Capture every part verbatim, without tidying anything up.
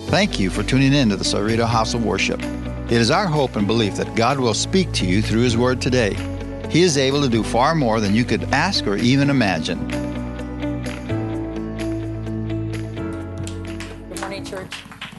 Thank you for tuning in to the Cerrito House of Worship. It is our hope and belief that God will speak to you through His Word today. He is able to do far more than you could ask or even imagine. Good morning, church.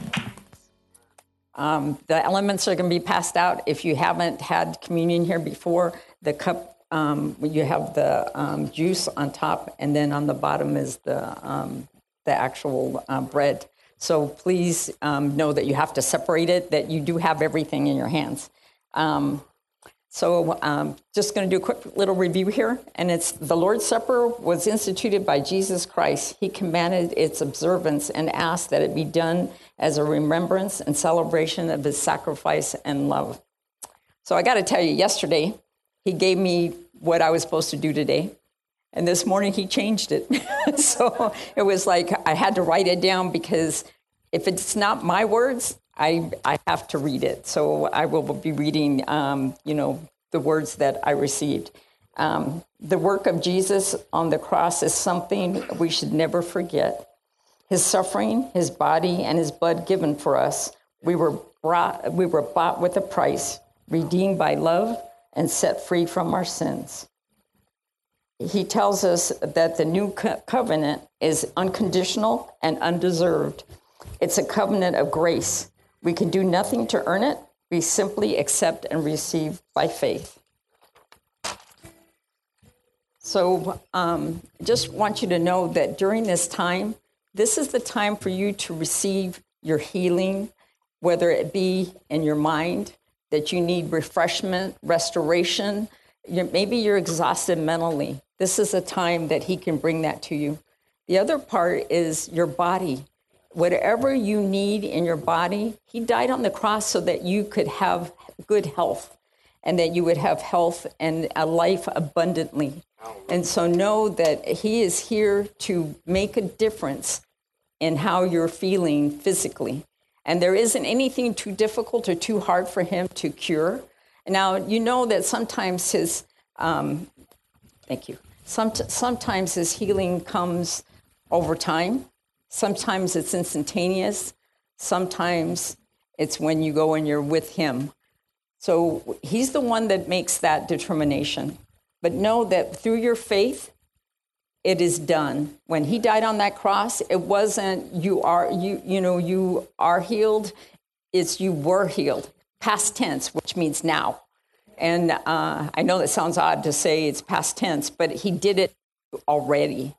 Um, the elements are going to be passed out. If you haven't had communion here before, the cup, um, you have the um, juice on top, and then on the bottom is the um, the actual uh, bread. So please um, know that you have to separate it, that you do have everything in your hands. Um, so um, just going to do a quick little review here. And it's the Lord's Supper was instituted by Jesus Christ. He commanded its observance and asked that it be done as a remembrance and celebration of his sacrifice and love. So I got to tell you, yesterday, he gave me what I was supposed to do today. And this morning he changed it. So it was like I had to write it down because if it's not my words, I I have to read it. So I will be reading, um, you know, the words that I received. Um, the work of Jesus on the cross is something we should never forget. His suffering, his body, and his blood given for us. We were brought, we were bought with a price, redeemed by love, and set free from our sins. He tells us that the new co- covenant is unconditional and undeserved. It's a covenant of grace. We can do nothing to earn it. We simply accept and receive by faith. So um, just want you to know that during this time, this is the time for you to receive your healing, whether it be in your mind, that you need refreshment, restoration. You're, maybe you're exhausted mentally. This is a time that he can bring that to you. The other part is your body. Whatever you need in your body, he died on the cross so that you could have good health and that you would have health and a life abundantly. And so know that he is here to make a difference in how you're feeling physically. And there isn't anything too difficult or too hard for him to cure. Now, you know that sometimes his, um, thank you, Some, sometimes his healing comes over time. Sometimes it's instantaneous. Sometimes it's when you go and you're with him. So he's the one that makes that determination. But know that through your faith, it is done. When he died on that cross, it wasn't you are you you know you are healed. It's you were healed. Past tense, which means now. And uh, I know that sounds odd to say it's past tense, but he did it already.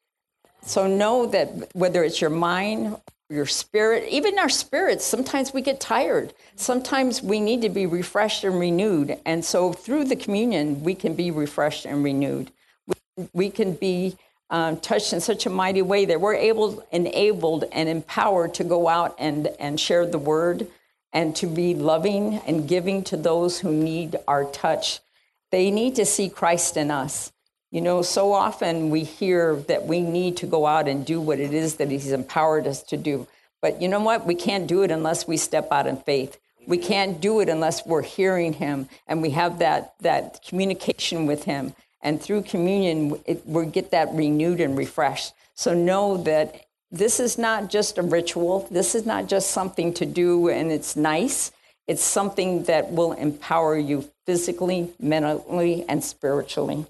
So know that whether it's your mind, your spirit, even our spirits, sometimes we get tired. Sometimes we need to be refreshed and renewed. And so through the communion, we can be refreshed and renewed. We, we can be um, touched in such a mighty way that we're able, enabled and empowered to go out and, and share the word and to be loving and giving to those who need our touch. They need to see Christ in us. You know, so often we hear that we need to go out and do what it is that he's empowered us to do. But you know what? We can't do it unless we step out in faith. We can't do it unless we're hearing him and we have that, that communication with him. And through communion, it, we get that renewed and refreshed. So know that this is not just a ritual. This is not just something to do and it's nice. It's something that will empower you physically, mentally, and spiritually.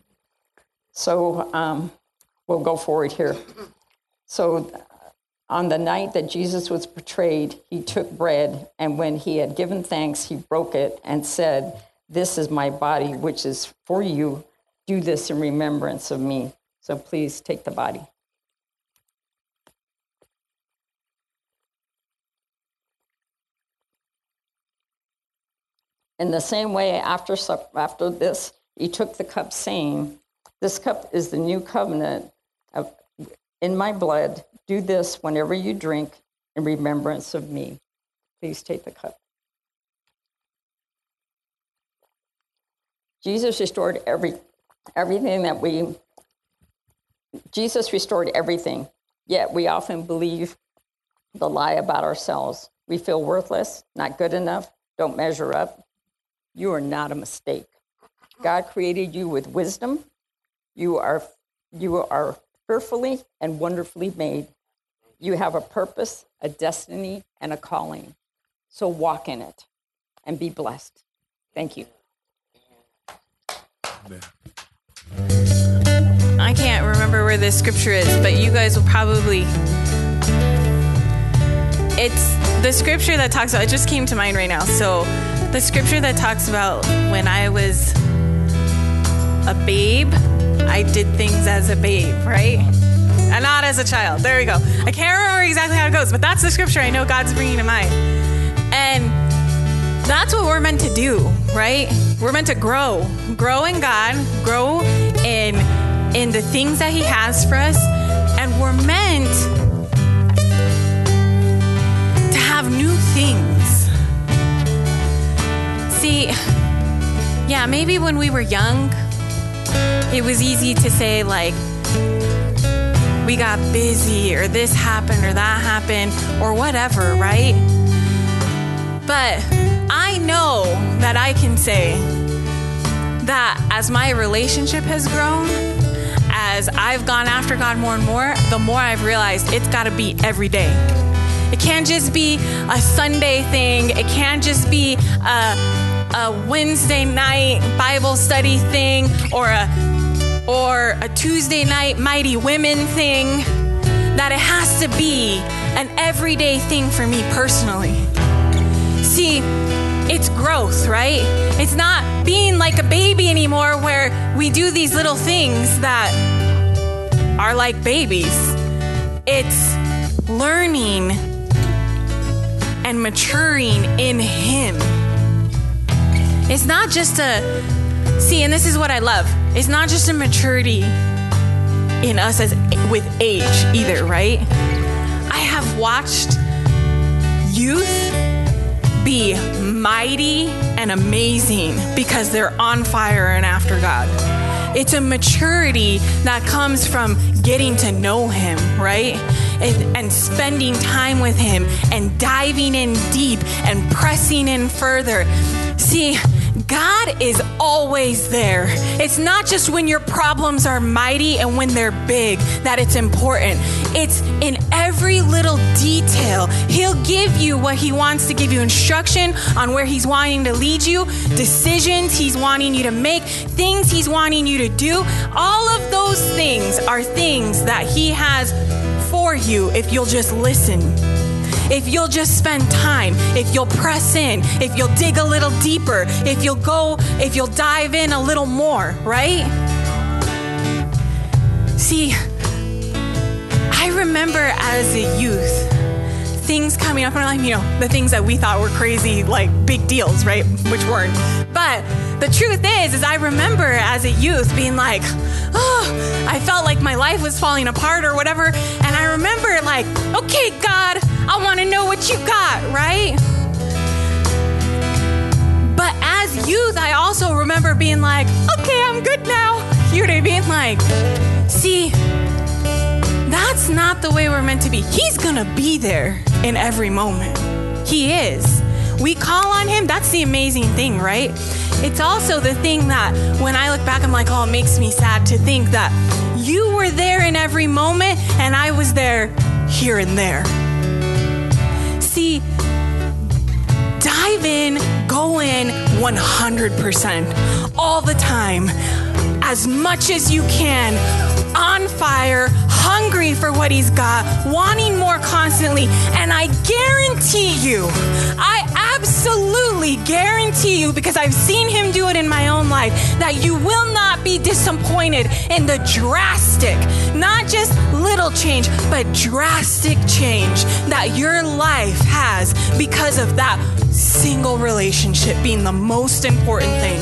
So um, we'll go forward here. So on the night that Jesus was betrayed, he took bread, and when he had given thanks, he broke it and said, "This is my body, which is for you. Do this in remembrance of me." So please take the body. In the same way, after, after this, he took the cup, saying, "This cup is the new covenant of, in my blood. Do this whenever you drink in remembrance of me." Please take the cup. Jesus restored every everything that we, Jesus restored everything, yet we often believe the lie about ourselves. We feel worthless, not good enough, don't measure up. You are not a mistake. God created you with wisdom. You are you are fearfully and wonderfully made. You have a purpose, a destiny, and a calling. So walk in it and be blessed. Thank you. I can't remember where this scripture is, but you guys will probably... It's the scripture that talks about... It just came to mind right now. So the scripture that talks about when I was a babe, I did things as a babe, right? And not as a child. There we go. I can't remember exactly how it goes, but that's the scripture I know God's bringing to mind. And that's what we're meant to do, right? We're meant to grow. Grow in God. Grow in, in the things that He has for us. And we're meant to have new things. See, yeah, maybe when we were young, it was easy to say, like, we got busy, or this happened, or that happened, or whatever, right? But I know that I can say that as my relationship has grown, as I've gone after God more and more, the more I've realized it's got to be every day. It can't just be a Sunday thing. It can't just be a, a Wednesday night Bible study thing, or a or a Tuesday night Mighty Women thing. That it has to be an everyday thing for me personally. See, it's growth, right? It's not being like a baby anymore where we do these little things that are like babies. It's learning and maturing in Him. It's not just a, see, and this is what I love. It's not just a maturity in us as with age either, right? I have watched youth be mighty and amazing because they're on fire and after God. It's a maturity that comes from getting to know Him, right? And, and spending time with Him and diving in deep and pressing in further. See, God is always there. It's not just when your problems are mighty and when they're big that it's important. It's in every little detail. He'll give you what He wants to give you, instruction on where He's wanting to lead you, decisions He's wanting you to make, things He's wanting you to do. All of those things are things that He has for you if you'll just listen. If you'll just spend time, if you'll press in, if you'll dig a little deeper, if you'll go, if you'll dive in a little more, right? See, I remember as a youth, things coming up in our life, you know, the things that we thought were crazy, like big deals, right? Which weren't. But the truth is, is I remember as a youth being like, oh, I felt like my life was falling apart or whatever. And I remember like, okay, God, I want to know what you got, right? But as youth, I also remember being like, okay, I'm good now. You know what I mean? Like, see, that's not the way we're meant to be. He's going to be there in every moment. He is. We call on Him. That's the amazing thing, right? It's also the thing that when I look back, I'm like, oh, it makes me sad to think that you were there in every moment and I was there here and there. See, dive in, go in one hundred percent all the time, as much as you can, on fire, hungry for what He's got, wanting more constantly. And I guarantee you, I absolutely guarantee you, because I've seen Him do it in my own life, that you will not be disappointed in the drastic, not just little change, but drastic change that your life has because of that single relationship being the most important thing.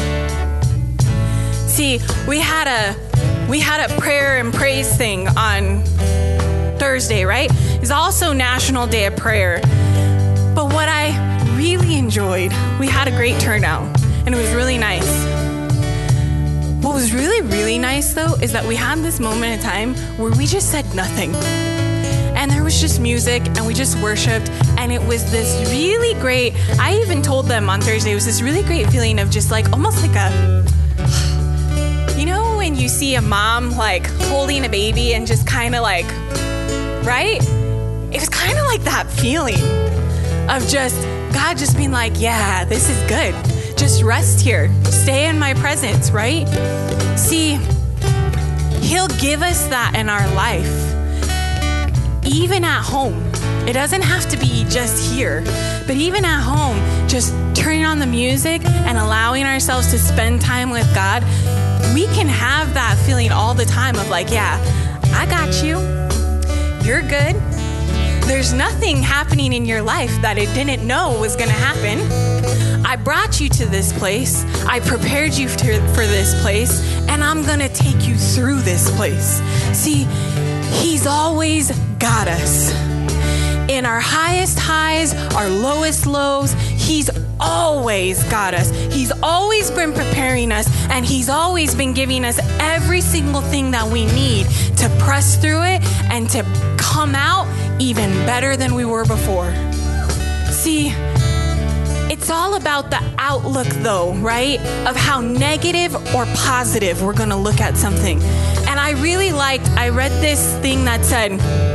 See, we had a we had a prayer and praise thing on Thursday, right? It's also National Day of Prayer. But what I really enjoyed, we had a great turnout, and it was really nice. What was really, really nice, though, is that we had this moment in time where we just said nothing. And there was just music, and we just worshiped, and it was this really great, I even told them on Thursday, it was this really great feeling of just like, almost like a, you know when you see a mom like holding a baby and just kind of like, right? it was kind of like that feeling of just God just being like, yeah, this is good. Just rest here. Stay in my presence, right? See, he'll give us that in our life, even at home. It doesn't have to be just here, but even at home, just turning on the music and allowing ourselves to spend time with God, we can have that feeling all the time of like, yeah, I got you. You're good. There's nothing happening in your life that it didn't know was going to happen. I brought you to this place. I prepared you to, for this place, and I'm going to take you through this place. See, he's always got us. In our highest highs, our lowest lows, he's always got us. He's always been preparing us, and he's always been giving us every single thing that we need to press through it and to come out even better than we were before. See, it's all about the outlook though, right? Of how negative or positive we're going to look at something. And I really liked, I read this thing that said,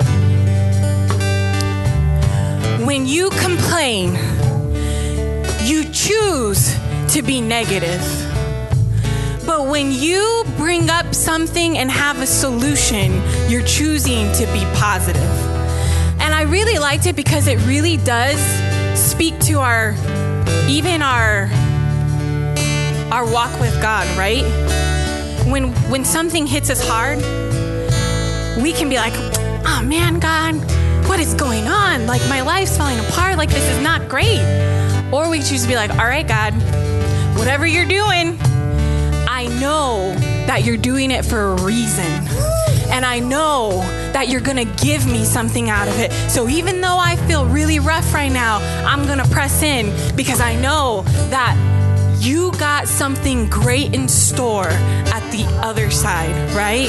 when you complain, you choose to be negative. But when you bring up something and have a solution, you're choosing to be positive. And I really liked it because it really does speak to our, even our, our walk with God, right? When, when something hits us hard, we can be like, oh man, God, what is going on? Like, my life's falling apart. Like, this is not great. Or we choose to be like, all right, God, whatever you're doing, I know that you're doing it for a reason. And I know that you're going to give me something out of it. So even though I feel really rough right now, I'm going to press in because I know that you got something great in store at the other side, right?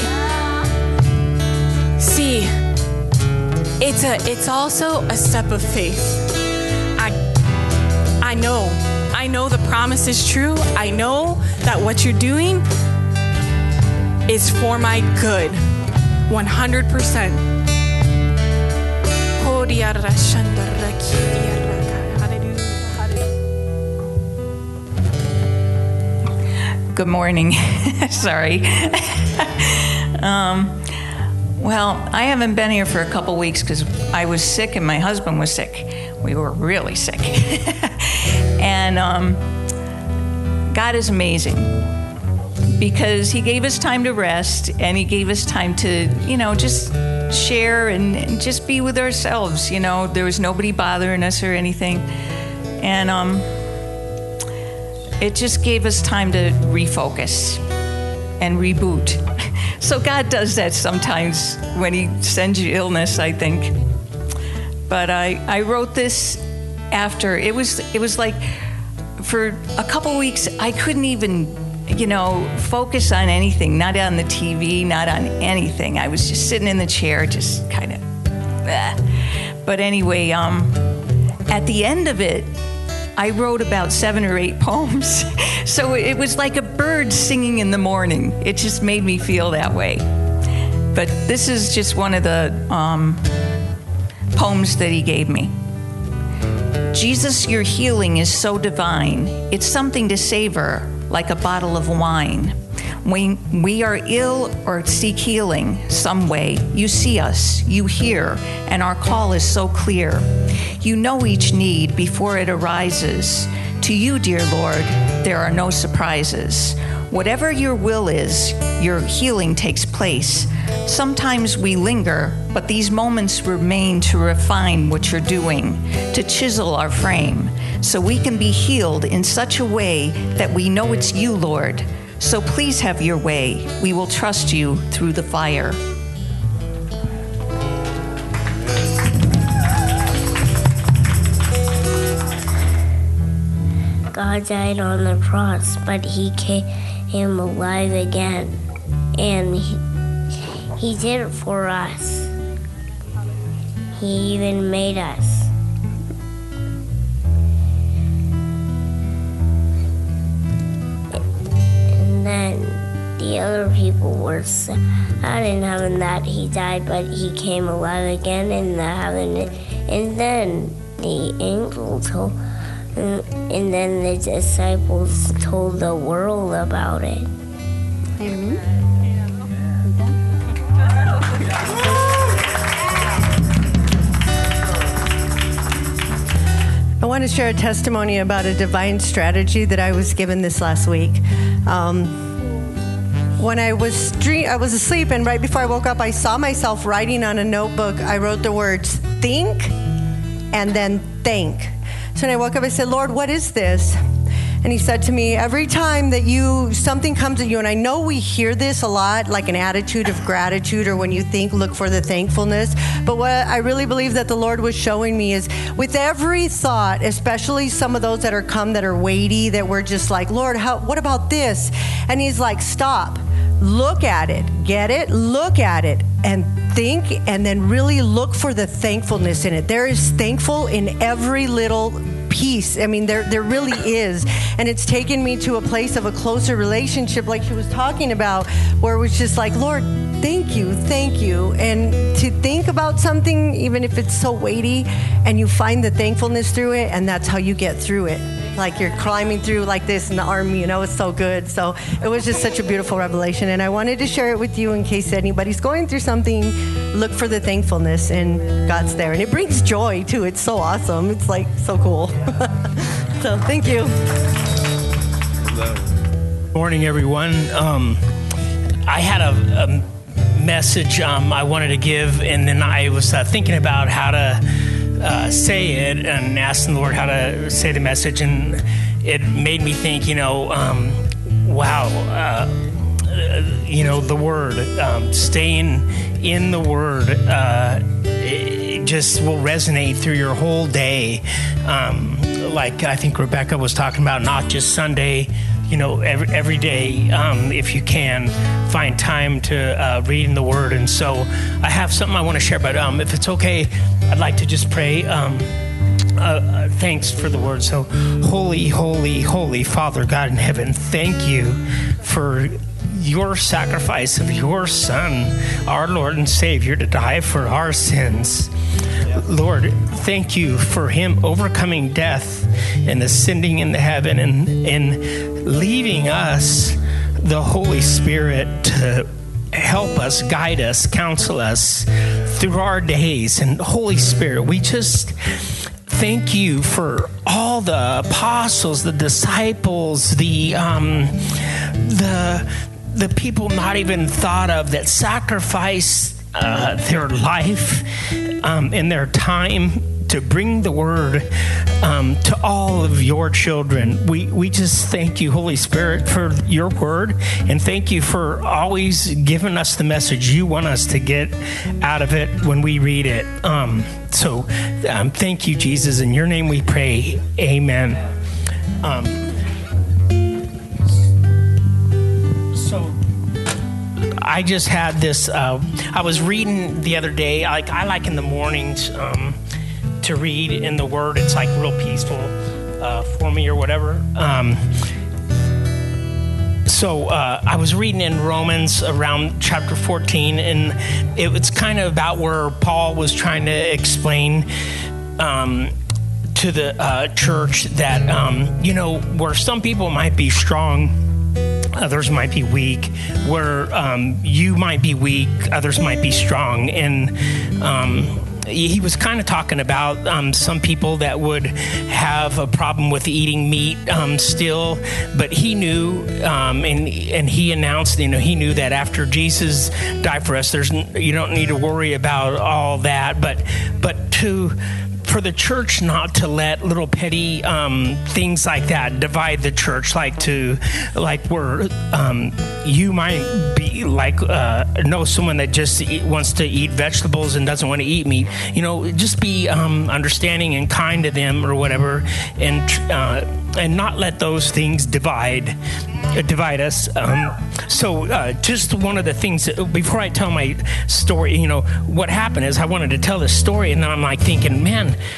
See, It's a. It's also a step of faith. I, I know. I know the promise is true. I know that what you're doing is for my good, one hundred percent. Good morning. Sorry. um, well, I haven't been here for a couple weeks because I was sick and my husband was sick. We were really sick. and um, God is amazing because he gave us time to rest and he gave us time to, you know, just share and, and just be with ourselves. You know, there was nobody bothering us or anything. And um, it just gave us time to refocus and reboot. So God does that sometimes when he sends you illness, I think. But I, I wrote this after. It was it was like for a couple weeks, I couldn't even, you know, focus on anything, not on the T V, not on anything. I was just sitting in the chair, just kind of, bleh. But anyway, um, at the end of it, I wrote about seven or eight poems. So it was like a bird singing in the morning. It just made me feel that way. But this is just one of the um, poems that he gave me. Jesus, your healing is so divine. It's something to savor, like a bottle of wine. When we are ill or seek healing some way, you see us, you hear, and our call is so clear. You know each need before it arises. To you, dear Lord, there are no surprises. Whatever your will is, your healing takes place. Sometimes we linger, but these moments remain to refine what you're doing, to chisel our frame, so we can be healed in such a way that we know it's you, Lord. So please have your way. We will trust you through the fire. God died on the cross, but he came alive again. And he, he did it for us. He even made us. And then the other people people were sad in heaven that he died, but he came alive again in the heaven. And then the angel told, and then the disciples told the world about it. Amen. I want to share a testimony about a divine strategy that I was given this last week. Um, when I was dream- I was asleep, and right before I woke up, I saw myself writing on a notebook. I wrote the words "think" and then "thank." So when I woke up, I said, "Lord, what is this?" And he said to me, every time that you, something comes at you, and I know we hear this a lot, like an attitude of gratitude, or when you think, look for the thankfulness. But what I really believe that the Lord was showing me is with every thought, especially some of those that are come that are weighty, that we're just like, Lord, how, what about this? And he's like, stop, look at it, get it, look at it, and think, and then really look for the thankfulness in it. There is thankful in every little piece. I mean, there there really is. And it's taken me to a place of a closer relationship, like he was talking about, where it was just like, Lord, thank you, thank you. And to think about something, even if it's so weighty, and you find the thankfulness through it, and that's how you get through it. Like you're climbing through like this in the army, you know, it's so good. So it was just such a beautiful revelation. And I wanted to share it with you in case anybody's going through something. Look for the thankfulness, and God's there. And it brings joy too. It's so awesome. It's like so cool. So thank you. Morning, everyone. Um, I had a, a message um, I wanted to give, and then I was uh, thinking about how to uh, say it and asking the Lord how to say the message, and it made me think, you know, um, wow, uh, you know, the Word, um, staying in the Word, uh, it just will resonate through your whole day. Um, like I think Rebecca was talking about, not just Sunday, you know, every, every day, um, if you can, find time to uh, read in the Word. And so I have something I want to share, but um, if it's okay, I'd like to just pray. Um, uh, uh, thanks for the Word. So, holy, holy, holy Father God in heaven, thank you for your sacrifice of your Son, our Lord and Savior, to die for our sins. Lord, thank you for him overcoming death and ascending into heaven, and, and leaving us the Holy Spirit to help us, guide us, counsel us through our days. And Holy Spirit, we just thank you for all the apostles, the disciples, the um, the the people not even thought of that sacrificed uh, their life um, and their time to bring the Word um, to all of your children. We we just thank you, Holy Spirit, for your Word, and thank you for always giving us the message you want us to get out of it when we read it. Um, so um, thank you, Jesus. In your name we pray. Amen. Um, so I just had this, uh, I was reading the other day, like I like in the mornings, um, to read in the Word. It's like real peaceful uh, for me or whatever. Um, so uh, I was reading in Romans around chapter fourteen, and it was kind of about where Paul was trying to explain um, to the uh, church that, um, you know, where some people might be strong, others might be weak, where um, you might be weak, others might be strong. And um, he was kind of talking about um, some people that would have a problem with eating meat um, still, but he knew, um, and and he announced, you know, he knew that after Jesus died for us, there's you don't need to worry about all that, but but to for the church not to let little petty um, things like that divide the church, like to, like where um, you might be like, uh, know someone that just eat, wants to eat vegetables and doesn't want to eat meat, you know, just be um, understanding and kind to them or whatever, and uh, and not let those things divide uh, divide us. Um, so uh, just one of the things, that, before I tell my story, you know, what happened is I wanted to tell this story, and then I'm like thinking, man,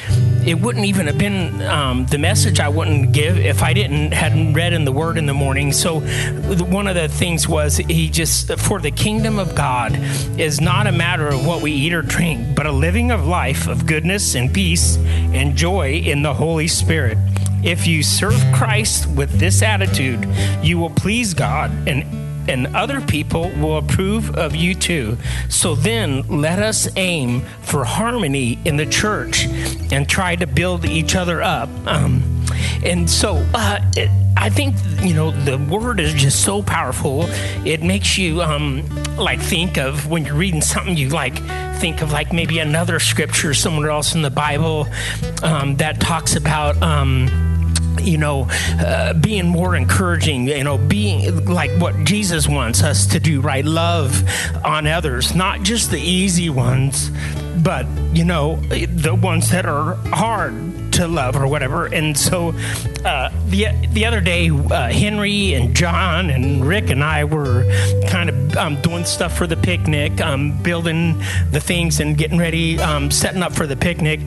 it wouldn't even have been um, the message I wouldn't give if I didn't hadn't read in the Word in the morning. So one of the things was he just, for the kingdom of God is not a matter of what we eat or drink, but a living of life of goodness and peace and joy in the Holy Spirit. If you serve Christ with this attitude, you will please God, and and other people will approve of you too. So then let us aim for harmony in the church and try to build each other up. Um, and so uh, it, I think, you know, the word is just so powerful. It makes you um, like think of, when you're reading something, you like think of like maybe another scripture somewhere else in the Bible um, that talks about um, you know, uh, being more encouraging, you know, being like what Jesus wants us to do, right? Love on others, not just the easy ones, but, you know, the ones that are hard to love or whatever. And so uh, the the other day, uh, Henry and John and Rick and I were kind of um, doing stuff for the picnic, um, building the things and getting ready, um, setting up for the picnic.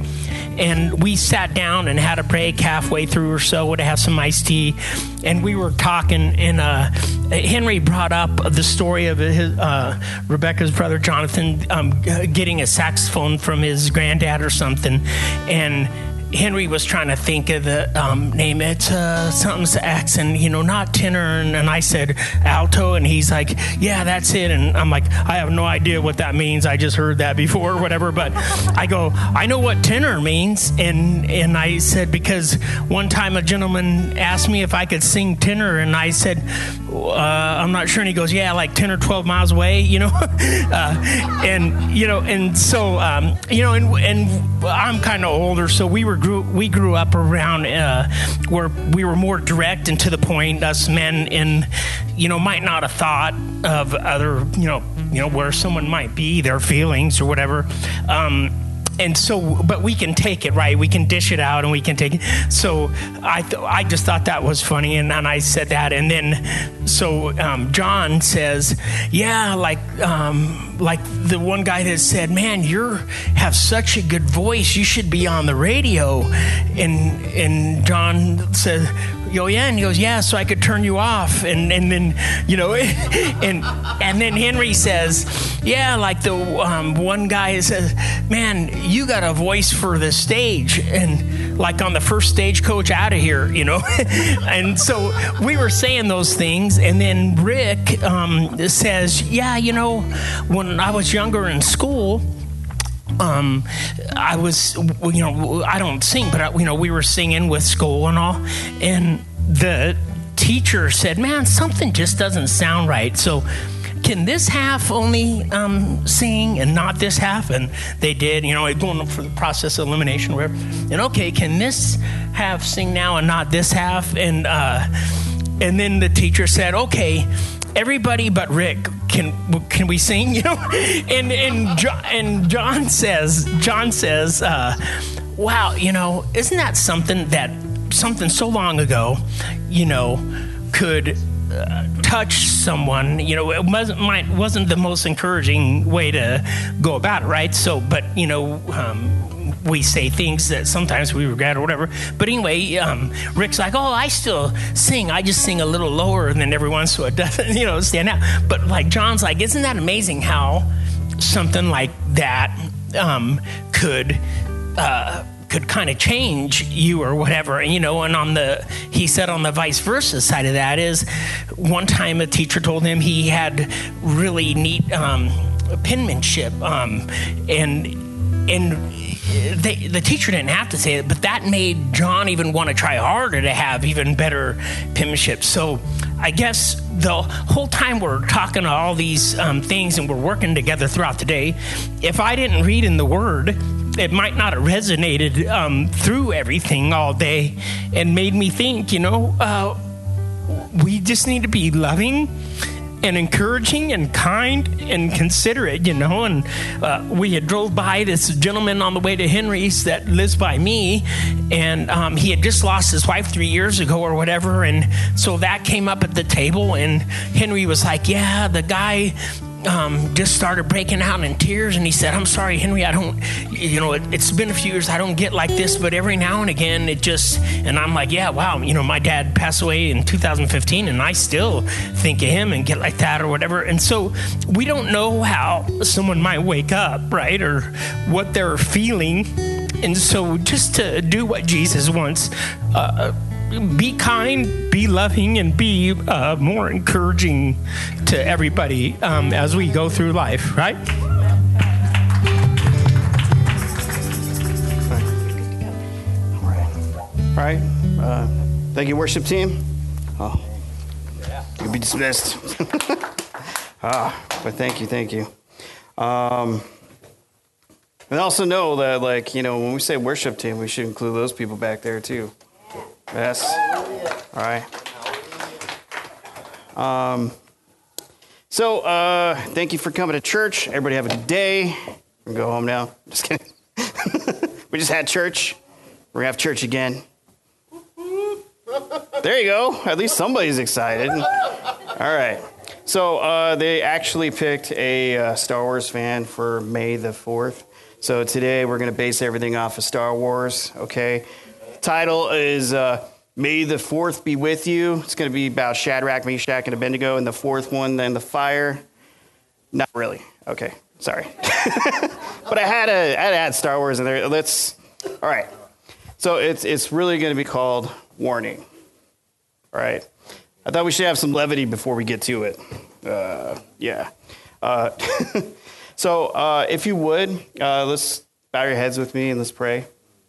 And we sat down and had a break halfway through or so to have some iced tea. And we were talking, and uh, Henry brought up the story of his, uh, Rebecca's brother Jonathan um, getting a saxophone from his granddad or something. And Henry was trying to think of the um, name. It's uh, something sax, and, you know, not tenor. And, and I said alto, and he's like, yeah, that's it. And I'm like, I have no idea what that means. I just heard that before or whatever. But I go, I know what tenor means. And, and I said, because one time a gentleman asked me if I could sing tenor, and I said, uh, I'm not sure. And he goes, yeah, like ten or twelve miles away, you know. uh, and, you know, and so, um, you know, and, and I'm kind of older, so we were Grew, we grew up around uh, where we were more direct and to the point, us men, and, you know, might not have thought of other, you know, you know, where someone might be, their feelings or whatever. Um, and so, but we can take it, right? We can dish it out and we can take it. So I th- I just thought that was funny, and, and I said that. And then, so um, John says, yeah, like, um, like the one guy that said, man, you have such a good voice. You should be on the radio. And, and John said, yo, yeah, and he goes, yeah, so I could turn you off. And and then, you know, and and then Henry says, yeah, like the um, one guy says, man, you got a voice for the stage, and like on the first stagecoach out of here, you know. And so we were saying those things, and then Rick um, says, yeah, you know, when I was younger in school, Um, I was, you know, I don't sing, but, I, you know, we were singing with school and all. And the teacher said, man, something just doesn't sound right. So can this half only um, sing and not this half? And they did, you know, going for the process of elimination or whatever. And okay, can this half sing now and not this half? And, uh, and then the teacher said, okay, everybody but Rick, can can we sing? You know, and and John, and John says, John says, uh, wow, you know, isn't that something that something so long ago, you know, could uh, touch someone? You know, it wasn't might wasn't the most encouraging way to go about it, right? So, but you know. Um, we say things that sometimes we regret or whatever. But anyway, um, Rick's like, oh, I still sing. I just sing a little lower than everyone so it doesn't, you know, stand out. But like John's like, isn't that amazing how something like that um, could uh, could kind of change you or whatever, you know? And on the, he said on the vice versa side of that is, one time a teacher told him he had really neat um, penmanship, um, and and They, the teacher didn't have to say it, but that made John even want to try harder to have even better penmanship. So I guess the whole time we're talking all these um, things and we're working together throughout the day, if I didn't read in the Word, it might not have resonated um, through everything all day and made me think, you know, uh, we just need to be loving and encouraging and kind and considerate, you know. And uh, we had drove by this gentleman on the way to Henry's that lives by me, and um, he had just lost his wife three years ago or whatever, and so that came up at the table, and Henry was like, yeah, the guy um, just started breaking out in tears, and he said, I'm sorry, Henry, I don't, you know, it, it's been a few years, I don't get like this, but every now and again it just, and I'm like, yeah, wow, you know, my dad passed away in two thousand fifteen, and I still think of him and get like that or whatever. And so we don't know how someone might wake up, right, or what they're feeling. And so just to do what Jesus wants, uh, be kind, be loving, and be uh, more encouraging to everybody um, as we go through life, right? All right. All right. Uh, thank you, worship team. Oh, you'll be dismissed. ah, but thank you, thank you. Um, and also know that, like, you know, when we say worship team, we should include those people back there too. Yes. All right. Um, so, uh, thank you for coming to church. Everybody have a good day. We're going to go home now. Just kidding. We just had church. We're going to have church again. There you go. At least somebody's excited. All right. So, uh, they actually picked a uh, Star Wars fan for May the fourth. So today we're going to base everything off of Star Wars, okay? Title is uh, May the fourth be with you. It's going to be about Shadrach, Meshach, and Abednego, and the fourth one, then the fire. Not really. Okay, sorry. But I had, a, I had to add Star Wars in there. Let's, all right. So it's it's really going to be called Warning, all right? I thought we should have some levity before we get to it. Uh, yeah. Uh, so uh, if you would, uh, let's bow your heads with me and let's pray.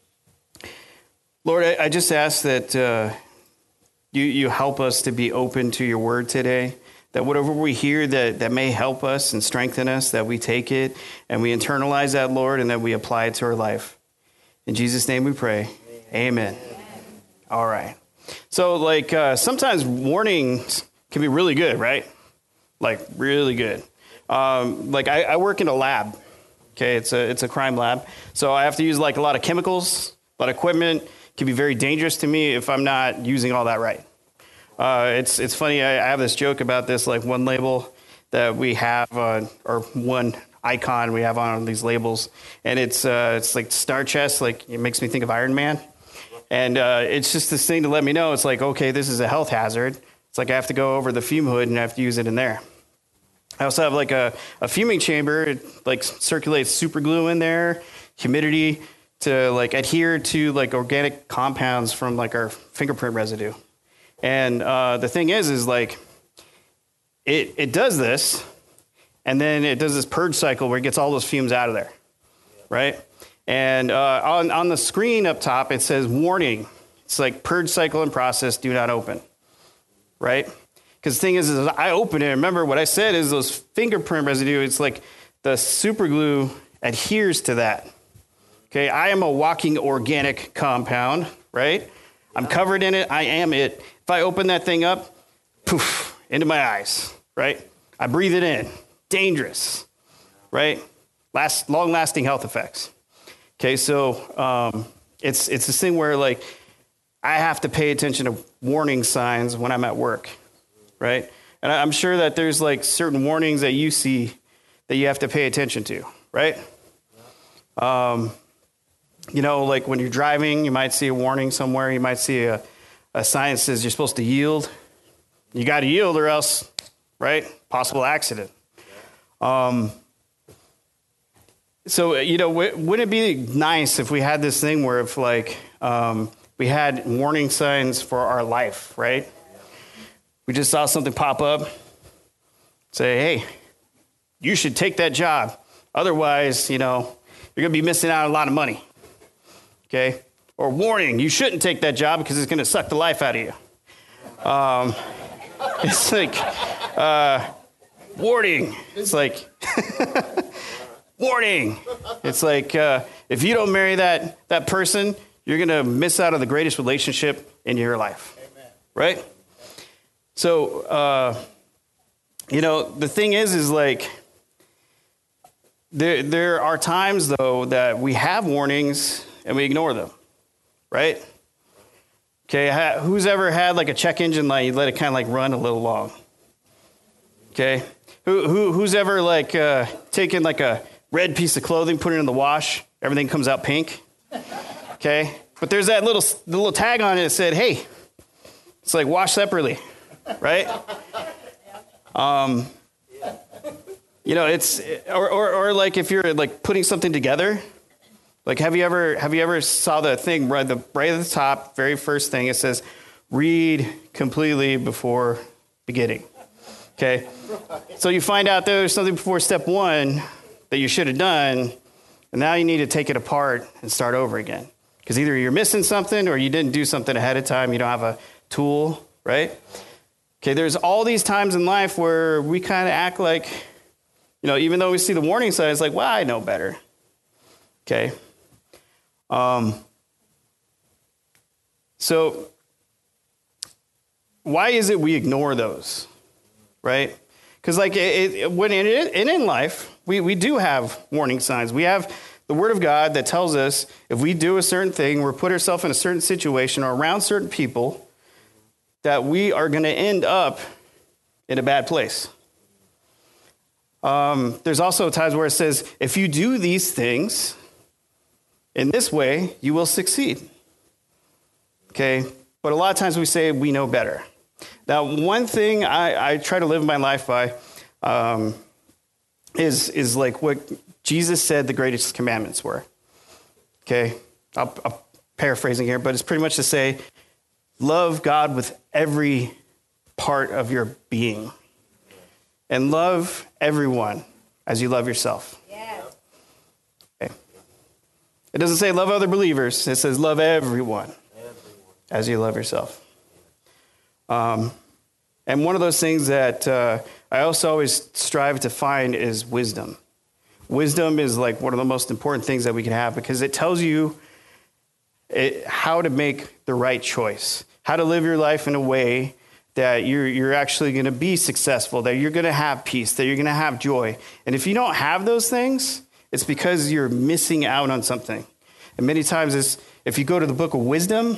Lord, I, I just ask that uh, you, you help us to be open to your word today, that whatever we hear that, that may help us and strengthen us, that we take it and we internalize that, Lord, and that we apply it to our life. In Jesus' name we pray. Amen. Amen. All right. So, like, uh, sometimes warnings can be really good, right? Like, really good. Um, like, I, I work in a lab. Okay, it's a it's a crime lab. So I have to use, like, a lot of chemicals, a lot of equipment. It can be very dangerous to me if I'm not using all that right. Uh, it's it's funny, I, I have this joke about this, like, one label that we have, uh, or one icon we have on these labels, and it's uh, it's like star chest, like, it makes me think of Iron Man. And uh, it's just this thing to let me know, it's like, okay, this is a health hazard. It's like I have to go over the fume hood and I have to use it in there. I also have like a, a fuming chamber. It like circulates super glue in there, humidity to like adhere to like organic compounds from like our fingerprint residue. And uh, the thing is, is like it, it does this, and then it does this purge cycle where it gets all those fumes out of there, right? And uh, on, on the screen up top, it says warning. It's like purge cycle and process do not open, right? Because the thing is, is I open it. Remember what I said is those fingerprint residue, it's like the super glue adheres to that. Okay, I am a walking organic compound, right? I'm covered in it. I am it. If I open that thing up, poof, into my eyes, right? I breathe it in. Dangerous, right? Last, long-lasting health effects. Okay, so um, it's it's this thing where, like, I have to pay attention to warning signs when I'm at work, right? And I'm sure that there's, like, certain warnings that you see that you have to pay attention to, right? Um, you know, like when you're driving, you might see a warning somewhere. You might see a, a sign that says you're supposed to yield. You got to yield or else, right? Possible accident. Um So, you know, wouldn't it be nice if we had this thing where if, like, um, we had warning signs for our life, right? We just saw something pop up, say, hey, you should take that job. Otherwise, you know, you're going to be missing out on a lot of money, okay? Or warning, you shouldn't take that job because it's going to suck the life out of you. Um, it's like, uh, warning. It's like... Warning! It's like, uh, if you don't marry that that person, you're going to miss out on the greatest relationship in your life. Amen. Right? So, uh, you know, the thing is, is like, there, there are times, though, that we have warnings and we ignore them. Right? Okay, who's ever had, like, a check engine light, you let it kind of, like, run a little long? Okay? Who, who who's ever like uh, taken like a red piece of clothing, put it in the wash, everything comes out pink? Okay, but there's that little the little tag on it that said, "Hey, it's like wash separately," right? Um, you know, it's or, or or like if you're like putting something together, like have you ever have you ever saw the thing right the right at the top, very first thing it says, "Read completely before beginning." Okay, so you find out there's something before step one that you should have done, and now you need to take it apart and start over again. Because either you're missing something or you didn't do something ahead of time, you don't have a tool, right? Okay, there's all these times in life where we kind of act like, you know, even though we see the warning signs, like, well, I know better. Okay. Um. So why is it we ignore those? Right? Because like it, it, when in, in, in life, we, we do have warning signs. We have the Word of God that tells us if we do a certain thing, or put ourselves in a certain situation or around certain people, that we are going to end up in a bad place. Um, there's also times where it says, if you do these things in this way, you will succeed. Okay? But a lot of times we say we know better. Now, one thing I, I try to live my life by um, is, is like what Jesus said the greatest commandments were. Okay? I'll, I'll paraphrasing here, but it's pretty much to say, love God with every part of your being. And love everyone as you love yourself. Yeah. Okay. It doesn't say love other believers. It says love everyone, everyone. As you love yourself. Um, and one of those things that uh, I also always strive to find is wisdom. Wisdom is like one of the most important things that we can have because it tells you it, how to make the right choice, how to live your life in a way that you're, you're actually going to be successful, that you're going to have peace, that you're going to have joy. And if you don't have those things, it's because you're missing out on something. And many times it's, if you go to the book of wisdom,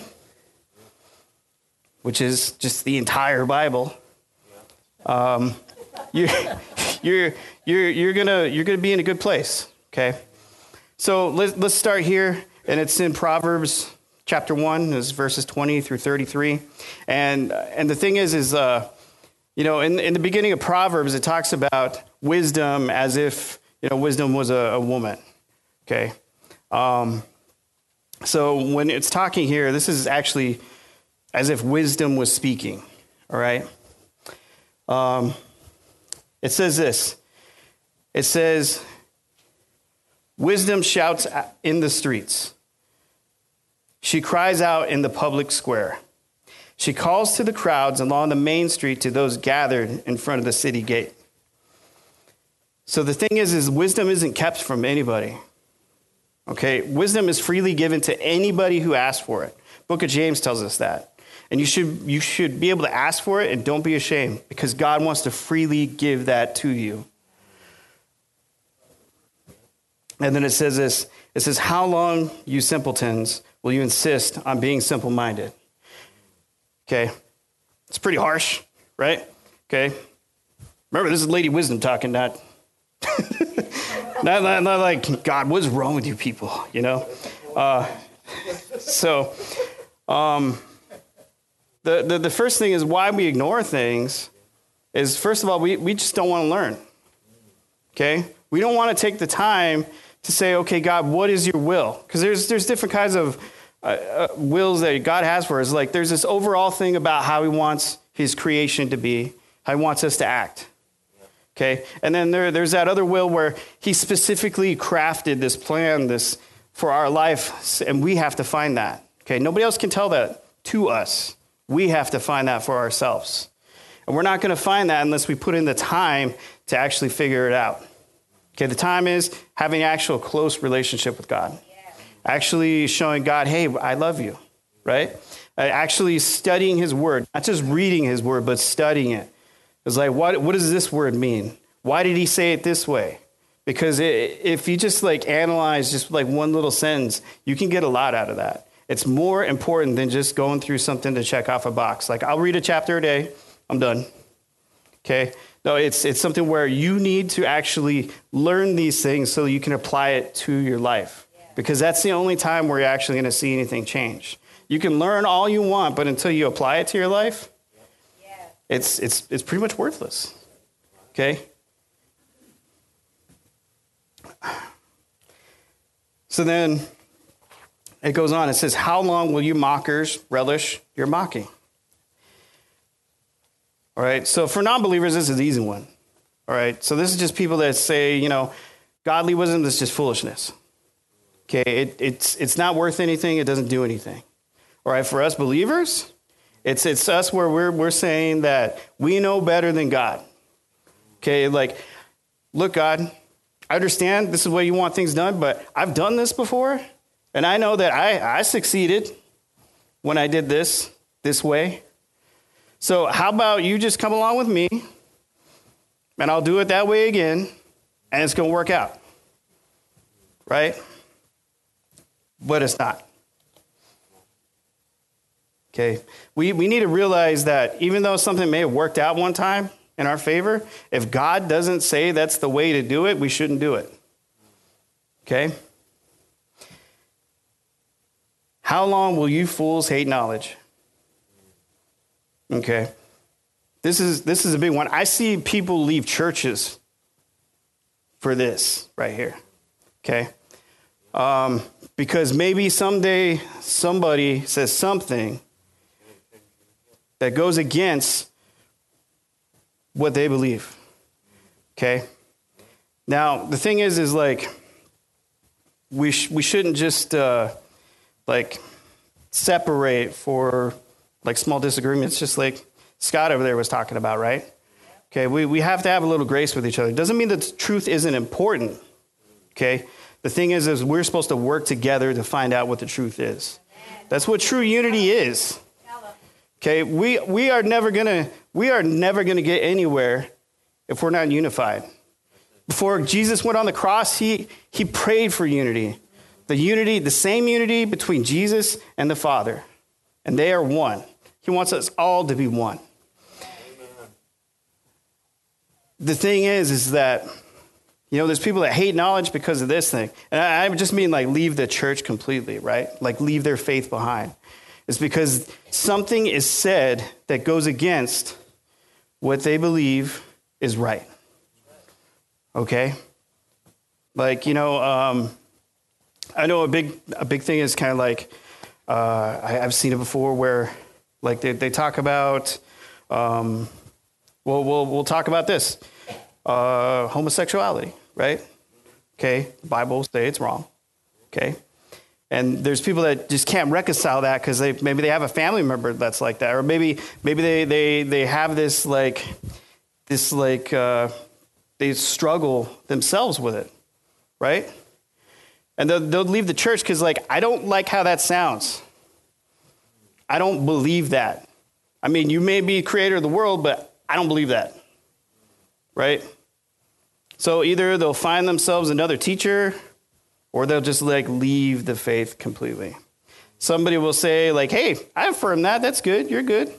which is just the entire Bible, um, you're, you're, you're, you're gonna, you're gonna be in a good place, okay? So let's, let's start here, and it's in Proverbs chapter one, is verses twenty through thirty-three. And, and the thing is, is, uh, you know, in, in the beginning of Proverbs, it talks about wisdom as if, you know, wisdom was a, a woman, okay? Um, so when it's talking here, this is actually as if wisdom was speaking, all right? Um, it says this. It says, wisdom shouts in the streets. She cries out in the public square. She calls to the crowds along the main street to those gathered in front of the city gate. So the thing is, is wisdom isn't kept from anybody, okay? Wisdom is freely given to anybody who asks for it. Book of James tells us that. And you should you should be able to ask for it and don't be ashamed because God wants to freely give that to you. And then it says this, it says, how long, you simpletons, will you insist on being simple-minded? Okay, it's pretty harsh, right? Okay, remember this is Lady Wisdom talking, not, not, not, not like, God, what's wrong with you people, you know? Uh, so, um... The, the the first thing is why we ignore things is, first of all, we, we just don't want to learn, okay? We don't want to take the time to say, okay, God, what is your will? Because there's there's different kinds of uh, uh, wills that God has for us. Like there's this overall thing about how he wants his creation to be, how he wants us to act, okay? And then there there's that other will where he specifically crafted this plan this for our life, and we have to find that, okay? Nobody else can tell that to us. We have to find that for ourselves. And we're not going to find that unless we put in the time to actually figure it out. Okay, the time is having an actual close relationship with God. Actually showing God, hey, I love you, right? Uh, actually studying his word, not just reading his word, but studying it. It's like, what, what does this word mean? Why did he say it this way? Because it, if you just like analyze just like one little sentence, you can get a lot out of that. It's more important than just going through something to check off a box. Like, I'll read a chapter a day. I'm done. Okay? No, it's it's something where you need to actually learn these things so you can apply it to your life. Because that's the only time where you're actually going to see anything change. You can learn all you want, but until you apply it to your life, it's it's it's pretty much worthless. Okay? So then it goes on. It says, how long will you mockers relish your mocking? All right. So for non-believers, this is the easy one. All right. So this is just people that say, you know, godly wisdom is just foolishness. Okay. It, it's it's not worth anything. It doesn't do anything. All right. For us believers, it's it's us where we're we're saying that we know better than God. Okay. Like, look, God, I understand this is the way you want things done, but I've done this before, and I know that I, I succeeded when I did this this way. So how about you just come along with me, and I'll do it that way again, and it's going to work out, right? But it's not. Okay, we, we need to realize that even though something may have worked out one time in our favor, if God doesn't say that's the way to do it, we shouldn't do it. Okay? How long will you fools hate knowledge? Okay. This is this is a big one. I see people leave churches for this right here. Okay? Um, because maybe someday somebody says something that goes against what they believe. Okay? Now, the thing is, is like, we sh- we shouldn't just, uh, like, separate for, like, small disagreements, just like Scott over there was talking about, right? Okay, we, we have to have a little grace with each other. It doesn't mean that truth isn't important, okay? The thing is, is we're supposed to work together to find out what the truth is. That's what true unity is. Okay, we we are never gonna we are never gonna get anywhere if we're not unified. Before Jesus went on the cross, he he prayed for unity. The unity, the same unity between Jesus and the Father. And they are one. He wants us all to be one. The thing is, is that, you know, there's people that hate knowledge because of this thing. And I, I just mean like leave the church completely, right? Like leave their faith behind. It's because something is said that goes against what they believe is right. Okay? Like, you know, um, I know a big a big thing is kind of like, uh, I, I've seen it before where, like, they, they talk about, um, well, we'll we'll talk about this, uh, homosexuality, right? Okay, the Bible says it's wrong, okay? And there's people that just can't reconcile that because they maybe they have a family member that's like that, or maybe maybe they they they have this like this like uh, they struggle themselves with it, right? And they'll, they'll leave the church because like I don't like how that sounds. I don't believe that. I mean, you may be creator of the world, but I don't believe that, right? So either they'll find themselves another teacher, or they'll just like leave the faith completely. Somebody will say like, hey, I affirm that. That's good. You're good.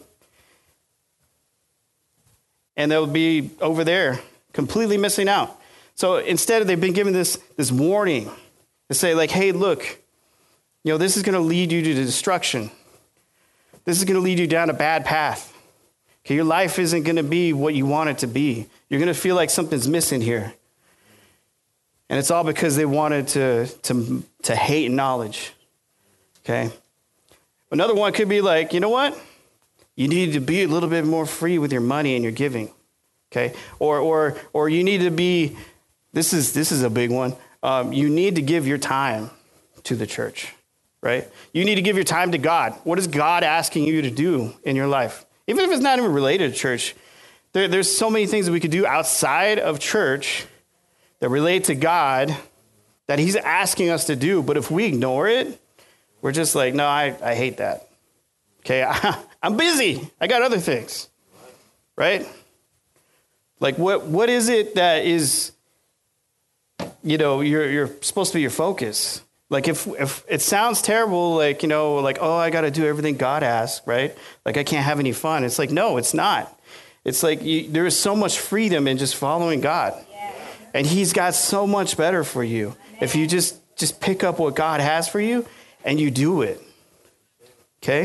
And they'll be over there completely missing out. So instead, they've been given this, this warning to say like, hey, look, you know, this is going to lead you to destruction. This is going to lead you down a bad path. Okay, your life isn't going to be what you want it to be. You're going to feel like something's missing here. And it's all because they wanted to, to, to hate knowledge. Okay? Another one could be like, you know what? You need to be a little bit more free with your money and your giving. Okay? Or or or you need to be, this is this is a big one. Um, you need to give your time to the church. Right? You need to give your time to God. What is God asking you to do in your life? Even if it's not even related to church, there, there's so many things that we could do outside of church that relate to God that he's asking us to do. But if we ignore it, we're just like, no, I, I hate that. Okay, I, I'm busy. I got other things. Right? Like what what is it that is, you know, you're you're supposed to be your focus? Like if if it sounds terrible, like, you know, like, oh, I got to do everything God asks, right? Like I can't have any fun. It's like, no, it's not. It's like you, there is so much freedom in just following God. And he's got so much better for you. If you just, just pick up what God has for you and you do it. Okay?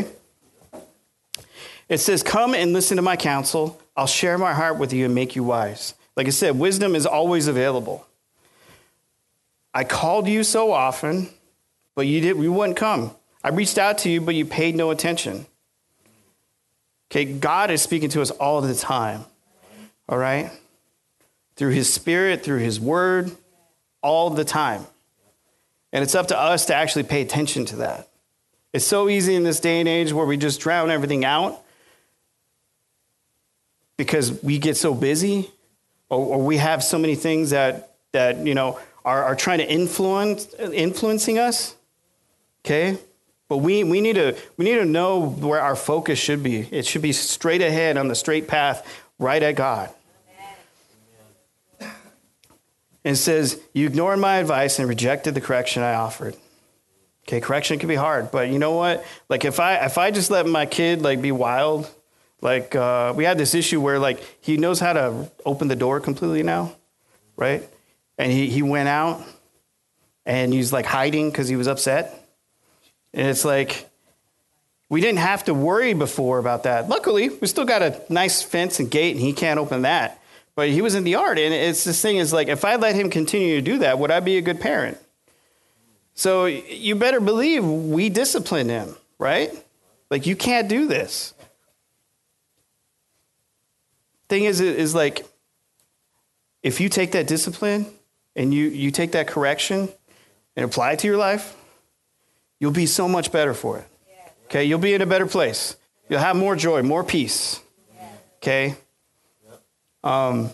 It says, come and listen to my counsel. I'll share my heart with you and make you wise. Like I said, wisdom is always available. I called you so often, but you did, you wouldn't come. I reached out to you, but you paid no attention. Okay, God is speaking to us all the time. All right? Through his spirit, through his word, all the time. And it's up to us to actually pay attention to that. It's so easy in this day and age where we just drown everything out because we get so busy, or, or we have so many things that, that you know, are, are trying to influence, influencing us. Okay? But we, we need to we need to know where our focus should be. It should be straight ahead on the straight path, right at God. And it says, you ignored my advice and rejected the correction I offered. Okay, correction can be hard, but you know what? Like if I if I just let my kid like be wild, like uh, we had this issue where like he knows how to open the door completely now, right? And he, he went out and he's like hiding because he was upset. And it's like, we didn't have to worry before about that. Luckily, we still got a nice fence and gate and he can't open that. But he was in the yard, and it's this thing is like, if I let him continue to do that, would I be a good parent? So you better believe we discipline him, right? Like, you can't do this. Thing is, is like, if you take that discipline and you, you take that correction and apply it to your life, you'll be so much better for it. Okay, you'll be in a better place. You'll have more joy, more peace. Okay? Um,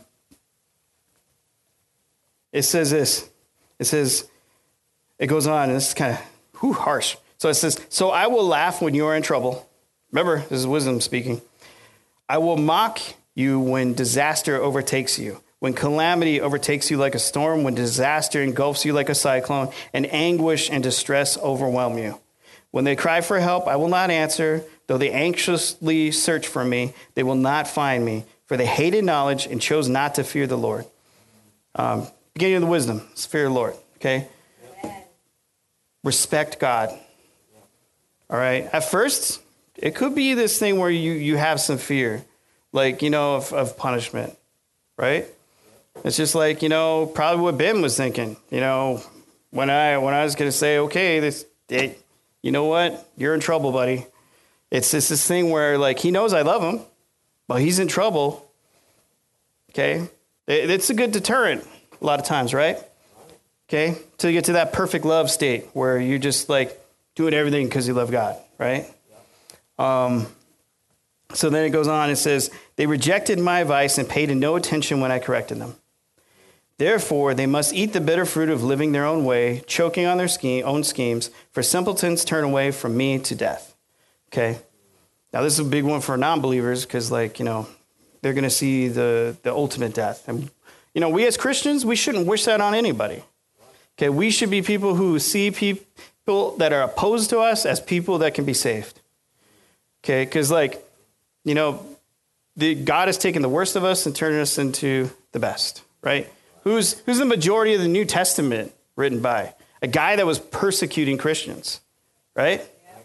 it says this. It says, it goes on, and this is kind of whew, harsh. So it says, so I will laugh when you are in trouble. Remember, this is wisdom speaking. I will mock you when disaster overtakes you, when calamity overtakes you like a storm, when disaster engulfs you like a cyclone, and anguish and distress overwhelm you. When they cry for help, I will not answer. Though they anxiously search for me, they will not find me. For they hated knowledge and chose not to fear the Lord. Um, beginning of the wisdom is fear the Lord, okay? Amen. Respect God. All right? At first, it could be this thing where you, you have some fear, like, you know, of, of punishment, right? It's just like, you know, probably what Ben was thinking, you know, when I when I was going to say, okay, this, it, you know what? You're in trouble, buddy. It's just this thing where, like, he knows I love him. Well, he's in trouble, okay? It's a good deterrent a lot of times, right? Okay? Till you get to that perfect love state where you're just, like, doing everything because you love God, right? Um, so then it goes on, it says, they rejected my advice and paid no attention when I corrected them. Therefore, they must eat the bitter fruit of living their own way, choking on their scheme, own schemes, for simpletons turn away from me to death, okay? Now, this is a big one for non-believers because, like, you know, they're going to see the, the ultimate death. And, you know, we as Christians, we shouldn't wish that on anybody. Okay, we should be people who see people that are opposed to us as people that can be saved. Okay, because, like, you know, the, God has taken the worst of us and turned us into the best, right? Who's, who's the majority of the New Testament written by? A guy that was persecuting Christians, right?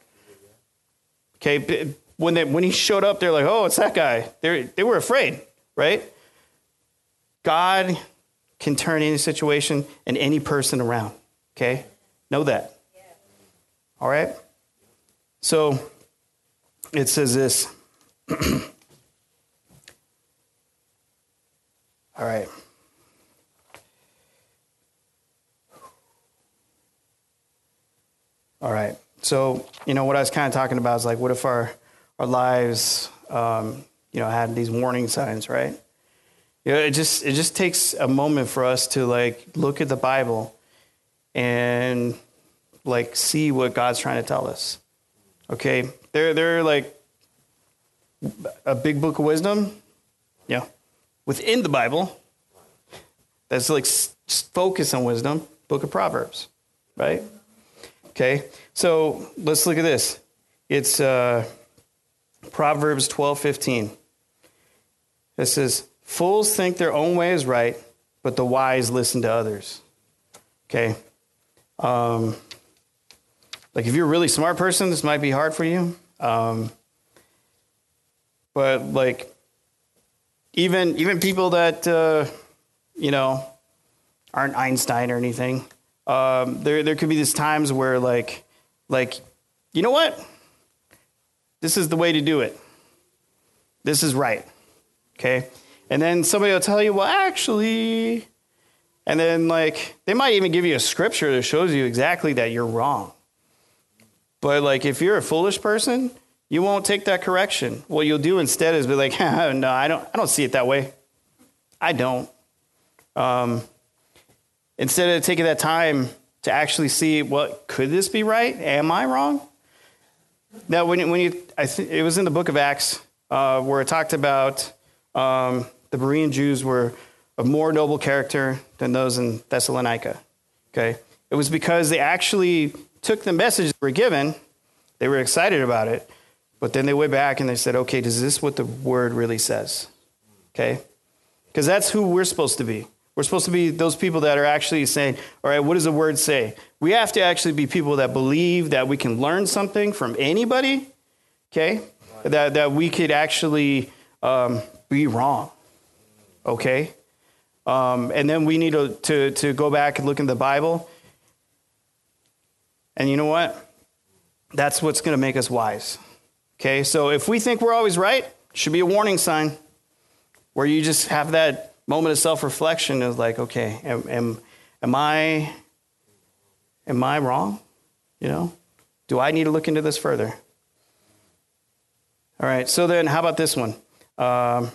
Okay, when they, when he showed up, they're like, oh, it's that guy. They they were afraid, right? God can turn any situation and any person around, okay? Know that. All right? So it says this. All right. All right. So, you know, what I was kind of talking about is like, what if our, our lives, um, you know, had these warning signs, right? You know, it just, it just takes a moment for us to like, look at the Bible and like, see what God's trying to tell us. Okay. They're, they're like a big book of wisdom. Yeah. Within the Bible, that's like just focus on wisdom, book of Proverbs, right? Okay, so let's look at this. It's uh, Proverbs twelve fifteen. It says, fools think their own way is right, but the wise listen to others. Okay. Um, like if you're a really smart person, this might be hard for you. Um, but like even even people that uh, you know aren't Einstein or anything, um, there there could be these times where like like you know what, this is the way to do it. This is right. Okay, and then somebody will tell you, well, actually. And then, like, they might even give you a scripture that shows you exactly that you're wrong. But, like, if you're a foolish person, you won't take that correction. What you'll do instead is be like, no, I don't I don't see it that way. I don't. Um, instead of taking that time to actually see, what, could this be right? Am I wrong? Now, when you, when you I think it was in the book of Acts uh, where it talked about um, the Berean Jews were of more noble character than those in Thessalonica, okay? It was because they actually took the message they were given, they were excited about it, but then they went back and they said, okay, is this what the word really says, okay? Because that's who we're supposed to be. We're supposed to be those people that are actually saying, all right, what does the word say? We have to actually be people that believe that we can learn something from anybody, okay? That, that we could actually um, be wrong, okay? Um, and then we need to, to, to go back and look in the Bible. And you know what? That's what's going to make us wise. Okay, so if we think we're always right, it should be a warning sign where you just have that moment of self-reflection of like, okay, am, am, am I am I wrong? You know, do I need to look into this further? All right, so then how about this one? Um,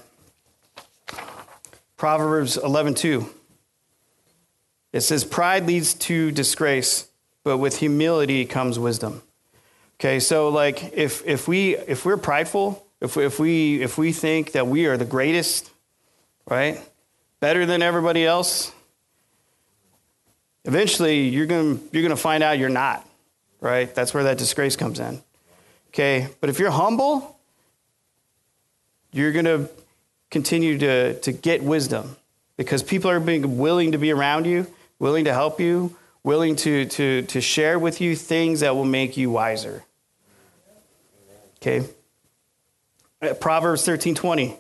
Proverbs eleven two. It says, pride leads to disgrace, but with humility comes wisdom. Okay, so like if if we if we're prideful, if we, if we if we think that we are the greatest, right, better than everybody else, eventually you're gonna you're gonna find out you're not, right? That's where that disgrace comes in. Okay, but if you're humble, you're gonna continue to, to get wisdom because people are being willing to be around you, willing to help you, willing to, to, to share with you things that will make you wiser. Okay. Proverbs thirteen twenty.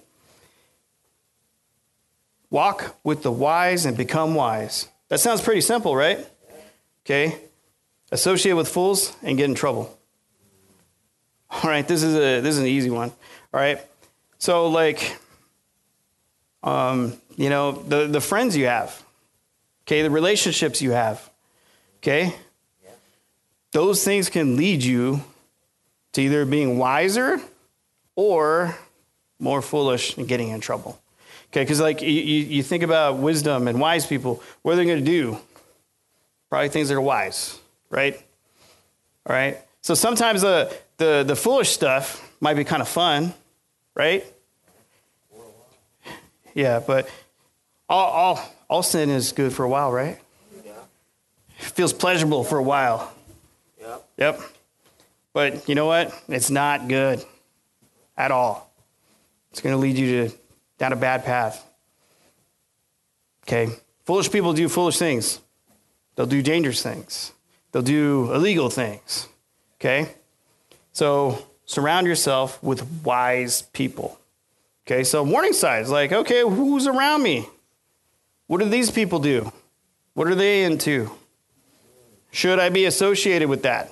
Walk with the wise and become wise. That sounds pretty simple, right? Okay. Associate with fools and get in trouble. All right. This is a, this is an easy one. All right. So like, Um, you know, the, the friends you have, okay, the relationships you have, okay, those things can lead you to either being wiser or more foolish and getting in trouble, okay, because like you, you think about wisdom and wise people, what are they going to do? Probably things that are wise, right? All right, so sometimes the, the, the foolish stuff might be kind of fun, right? Yeah, but all, all all sin is good for a while, right? Yeah. It feels pleasurable for a while. Yep. Yep. But you know what? It's not good at all. It's going to lead you to down a bad path. Okay. Foolish people do foolish things. They'll do dangerous things. They'll do illegal things. Okay? So surround yourself with wise people. Okay, so warning signs, like, okay, who's around me? What do these people do? What are they into? Should I be associated with that?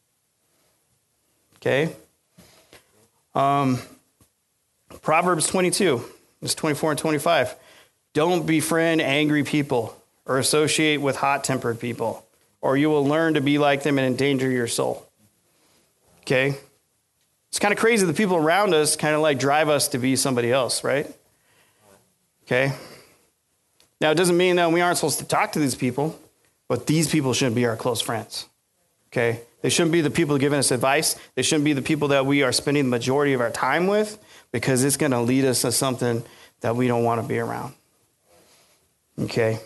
Okay. Um, Proverbs twenty-two, it's twenty-four and twenty-five. Don't befriend angry people or associate with hot-tempered people, or you will learn to be like them and endanger your soul. Okay. It's kind of crazy. The people around us kind of like drive us to be somebody else, right? Okay. Now, it doesn't mean that we aren't supposed to talk to these people, but these people shouldn't be our close friends. Okay. They shouldn't be the people giving us advice. They shouldn't be the people that we are spending the majority of our time with, because it's going to lead us to something that we don't want to be around. Okay.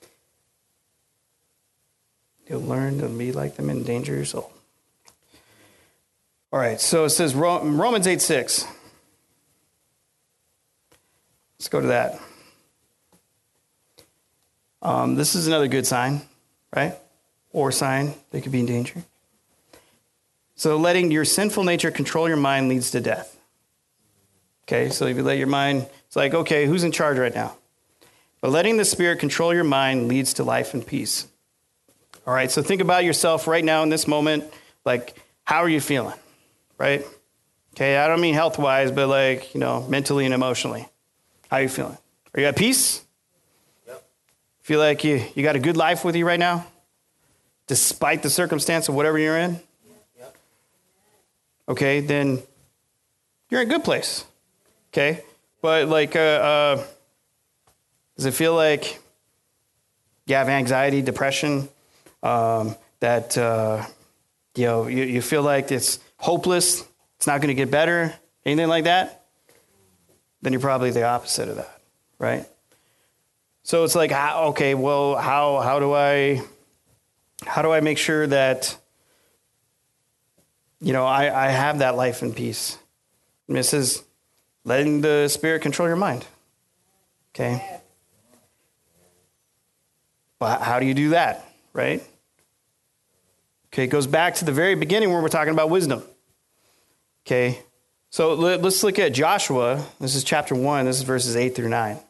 You'll learn to be like them and endanger your soul. All right, so it says Romans eight six. Let's go to that. Um, this is another good sign, right? Or sign that could be in danger. So letting your sinful nature control your mind leads to death. Okay, so if you let your mind, it's like, okay, who's in charge right now? But letting the Spirit control your mind leads to life and peace. All right, so think about yourself right now in this moment. Like, how are you feeling, right? Okay, I don't mean health-wise, but like, you know, mentally and emotionally. How are you feeling? Are you at peace? Yep. Feel like you, you got a good life with you right now? Despite the circumstance of whatever you're in? Yep. Okay, then you're in a good place. Okay, but like, uh, uh, does it feel like you have anxiety, depression, um, that, uh, you know, you, you feel like it's hopeless, it's not going to get better, anything like that? Then you're probably the opposite of that, right? So it's like, okay, well, how how do I how do I make sure that, you know, I, I have that life and peace? And it says, letting the Spirit control your mind. Okay. Well, how do you do that, right? Okay, it goes back to the very beginning where we're talking about wisdom. Okay. So let's look at Joshua. This is chapter one. This is verses eight through nine.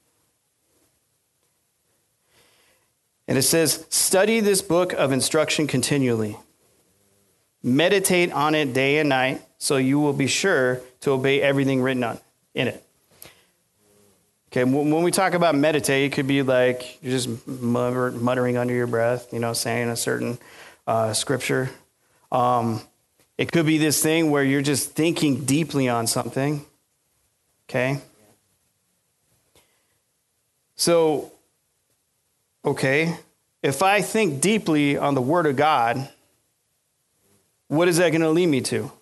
And it says, study this book of instruction continually. Meditate on it day and night, so you will be sure to obey everything written on in it. Okay, when we talk about meditate, it could be like you're just muttering under your breath, you know, saying a certain uh, scripture. Um It could be this thing where you're just thinking deeply on something, okay? So, okay, if I think deeply on the Word of God, what is that going to lead me to?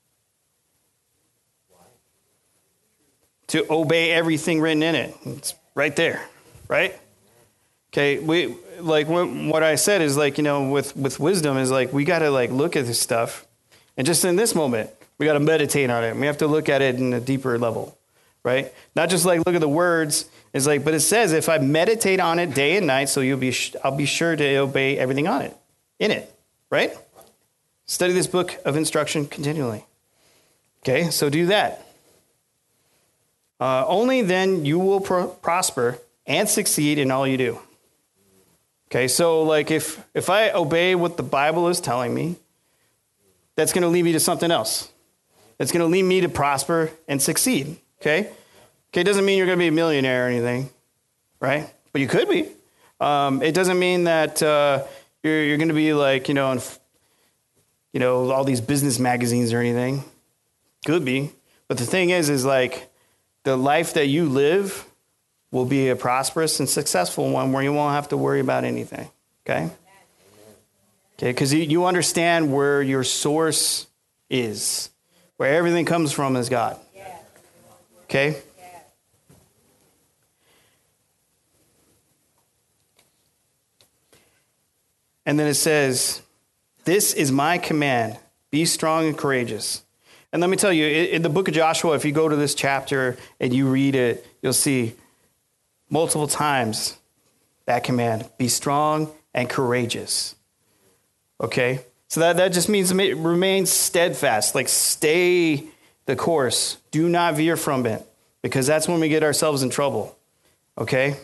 To obey everything written in it. It's right there, right? Okay, we like what I said is like, you know, with, with wisdom is like we got to like look at this stuff. And just in this moment, we got to meditate on it. We have to look at it in a deeper level, right? Not just like look at the words. It's like, but it says, if I meditate on it day and night, so you'll be, I'll be sure to obey everything on it, in it, right? Study this book of instruction continually. Okay, so do that. Uh, only then you will pro- prosper and succeed in all you do. Okay, so like if if I obey what the Bible is telling me, that's going to lead me to something else. That's going to lead me to prosper and succeed, okay? Okay, it doesn't mean you're going to be a millionaire or anything, right? But you could be. Um, it doesn't mean that uh, you're, you're going to be like, you know, in, you know, all these business magazines or anything. Could be. But the thing is, is like the life that you live will be a prosperous and successful one where you won't have to worry about anything, okay? Okay, because you understand where your source is, where everything comes from is God. Okay? And then it says, this is my command, be strong and courageous. And let me tell you, in the book of Joshua, if you go to this chapter and you read it, you'll see multiple times that command, be strong and courageous. Okay, so that, that just means remain steadfast, like stay the course. Do not veer from it, because that's when we get ourselves in trouble, okay?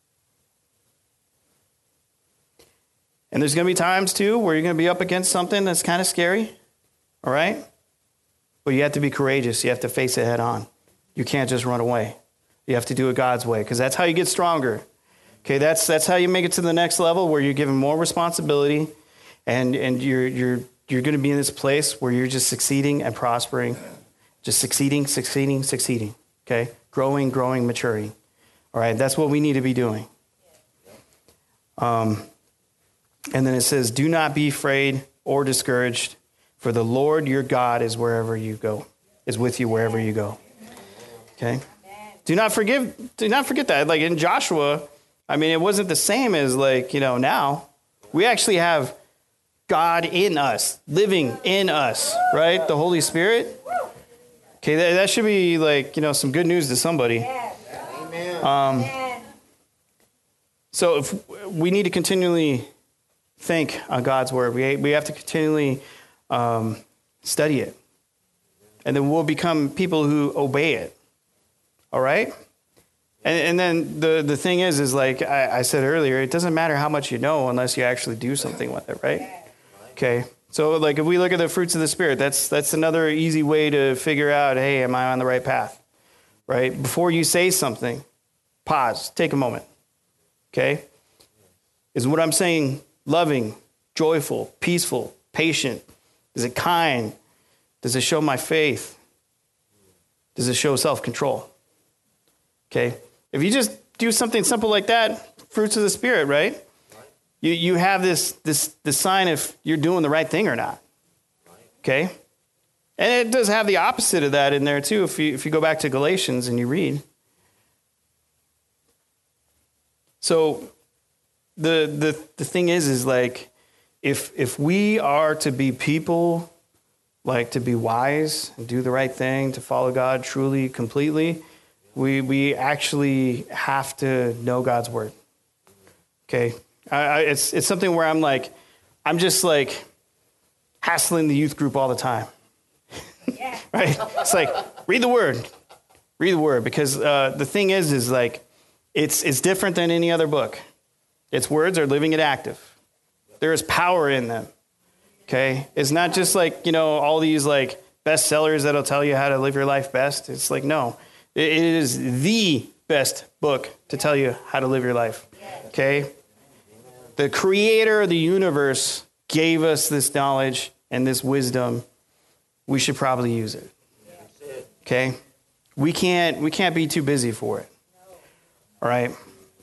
And there's going to be times, too, where you're going to be up against something that's kind of scary, all right? But you have to be courageous. You have to face it head on. You can't just run away. You have to do it God's way, because that's how you get stronger. Okay, that's that's how you make it to the next level, where you're given more responsibility. And and you're you're you're going to be in this place where you're just succeeding and prospering, just succeeding, succeeding, succeeding. Okay, growing, growing, maturing. All right, that's what we need to be doing. Um, and then it says, "Do not be afraid or discouraged, for the Lord your God is wherever you go, is with you wherever you go." Okay, do not forgive. Do not forget that. Like in Joshua, I mean, it wasn't the same as like you know now. We actually have God in us, living in us, right? The Holy Spirit. Okay, that, that should be like, you know, some good news to somebody. Amen. Um, so if we need to continually think on God's word. We we have to continually um, study it. And then we'll become people who obey it. All right? And, and then the, the thing is, is like I, I said earlier, it doesn't matter how much you know unless you actually do something with it, right? Okay. So like if we look at the fruits of the Spirit, that's that's another easy way to figure out, hey, am I on the right path? Right? Before you say something, pause, take a moment. Okay? Is what I'm saying loving, joyful, peaceful, patient? Is it kind? Does it show my faith? Does it show self-control? Okay? If you just do something simple like that, fruits of the Spirit, right? You you have this this this sign if you're doing the right thing or not. Okay? And it does have the opposite of that in there too. If you if you go back to Galatians and you read. So the the the thing is is like if if we are to be people like to be wise and do the right thing, to follow God truly, completely, we we actually have to know God's word. Okay? I, I, it's it's something where I'm like, I'm just like hassling the youth group all the time. Yeah. Right? It's like, read the word. Read the word. Because uh, the thing is, is like, it's it's different than any other book. Its words are living and active. There is power in them. Okay? It's not just like, you know, all these like bestsellers that'll tell you how to live your life best. It's like, no. It, it is the best book to tell you how to live your life. Okay? The creator of the universe gave us this knowledge and this wisdom. We should probably use it. Okay? We can't we can't be too busy for it. All right?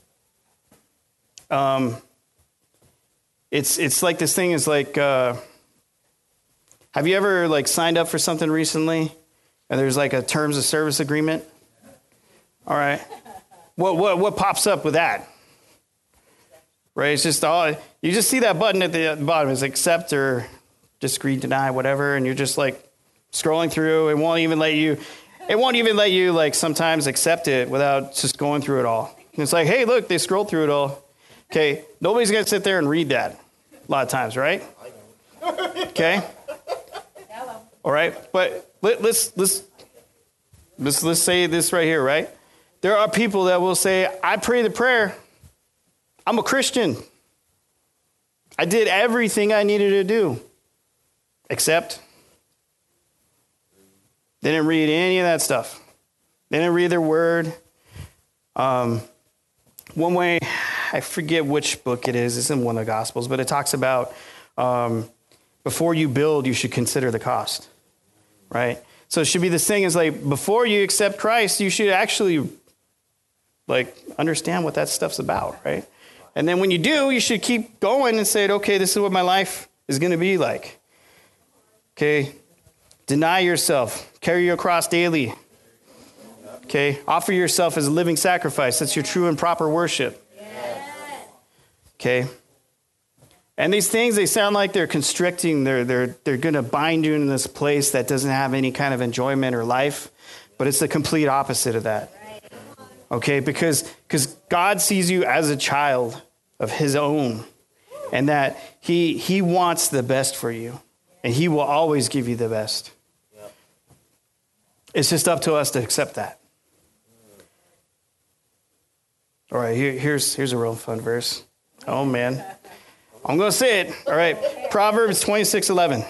Um it's it's like this thing is like uh have you ever like signed up for something recently and there's like a terms of service agreement? All right. What what what pops up with that? Right, it's just all, you just see that button at the bottom, is accept or disagree, deny, whatever, and you're just like scrolling through. It won't even let you, it won't even let you like sometimes accept it without just going through it all. And it's like, hey, look, they scrolled through it all. Okay, nobody's gonna sit there and read that a lot of times, right? Okay. All right, but let, let's let's let's let's say this right here, right? There are people that will say, I pray the prayer. I'm a Christian. I did everything I needed to do, except they didn't read any of that stuff. They didn't read their word. Um, one way, I forget which book it is. It's in one of the Gospels, but it talks about um, before you build, you should consider the cost, right? So it should be this thing is like before you accept Christ, you should actually like understand what that stuff's about, right? And then when you do, you should keep going and say, okay, this is what my life is going to be like. Okay? Deny yourself. Carry your cross daily. Okay? Offer yourself as a living sacrifice. That's your true and proper worship. Okay? And these things, they sound like they're constricting. They're, they're, they're going to bind you in this place that doesn't have any kind of enjoyment or life. But it's the complete opposite of that. Okay, because because God sees you as a child of his own, and that he he wants the best for you, and he will always give you the best. It's just up to us to accept that. All right, here, here's here's a real fun verse. Oh man, I'm gonna say it. All right, Proverbs twenty-six eleven.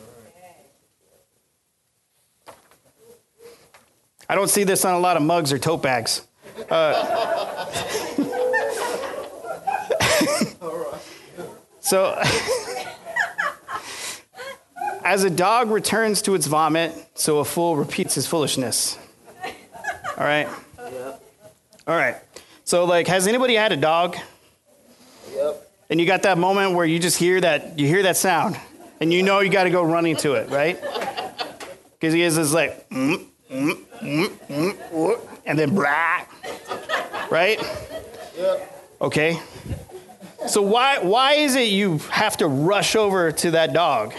I don't see this on a lot of mugs or tote bags. Uh, so, as a dog returns to its vomit, so a fool repeats his foolishness. All right? Yep. All right. So, like, has anybody had a dog? Yep. And you got that moment where you just hear that, you hear that sound, and you know you got to go running to it, right? Because he is this like, mm, mm, mm, mm, mm, and then blah. Right? Yep. Okay. So why why is it you have to rush over to that dog?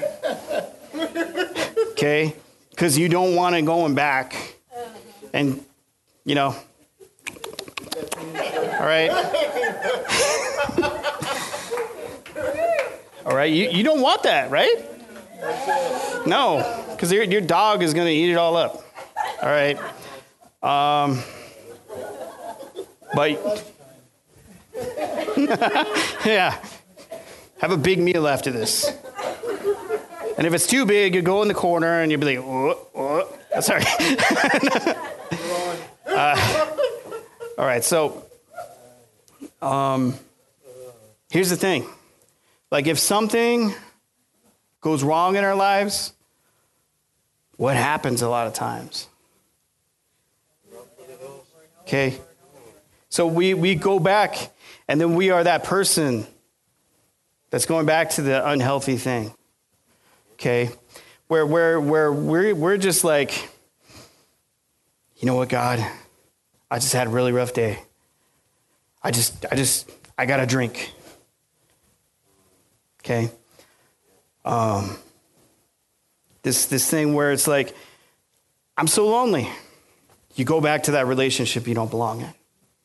Okay? Because you don't want it going back. And, you know, all right? All right, you, you don't want that, right? No, because your, your dog is going to eat it all up. All right? Um, but, yeah, have a big meal after this. And if it's too big, you go in the corner and you'll be like, oh, oh. Sorry. uh, all right, so um, here's the thing. Like if something goes wrong in our lives, what happens a lot of times? Okay. So we, we go back and then we are that person that's going back to the unhealthy thing. Okay. Where, where, where we're, we're just like, you know what, God, I just had a really rough day. I just, I just, I got to drink. Okay. Um, this, this thing where it's like, I'm so lonely. You go back to that relationship you don't belong in.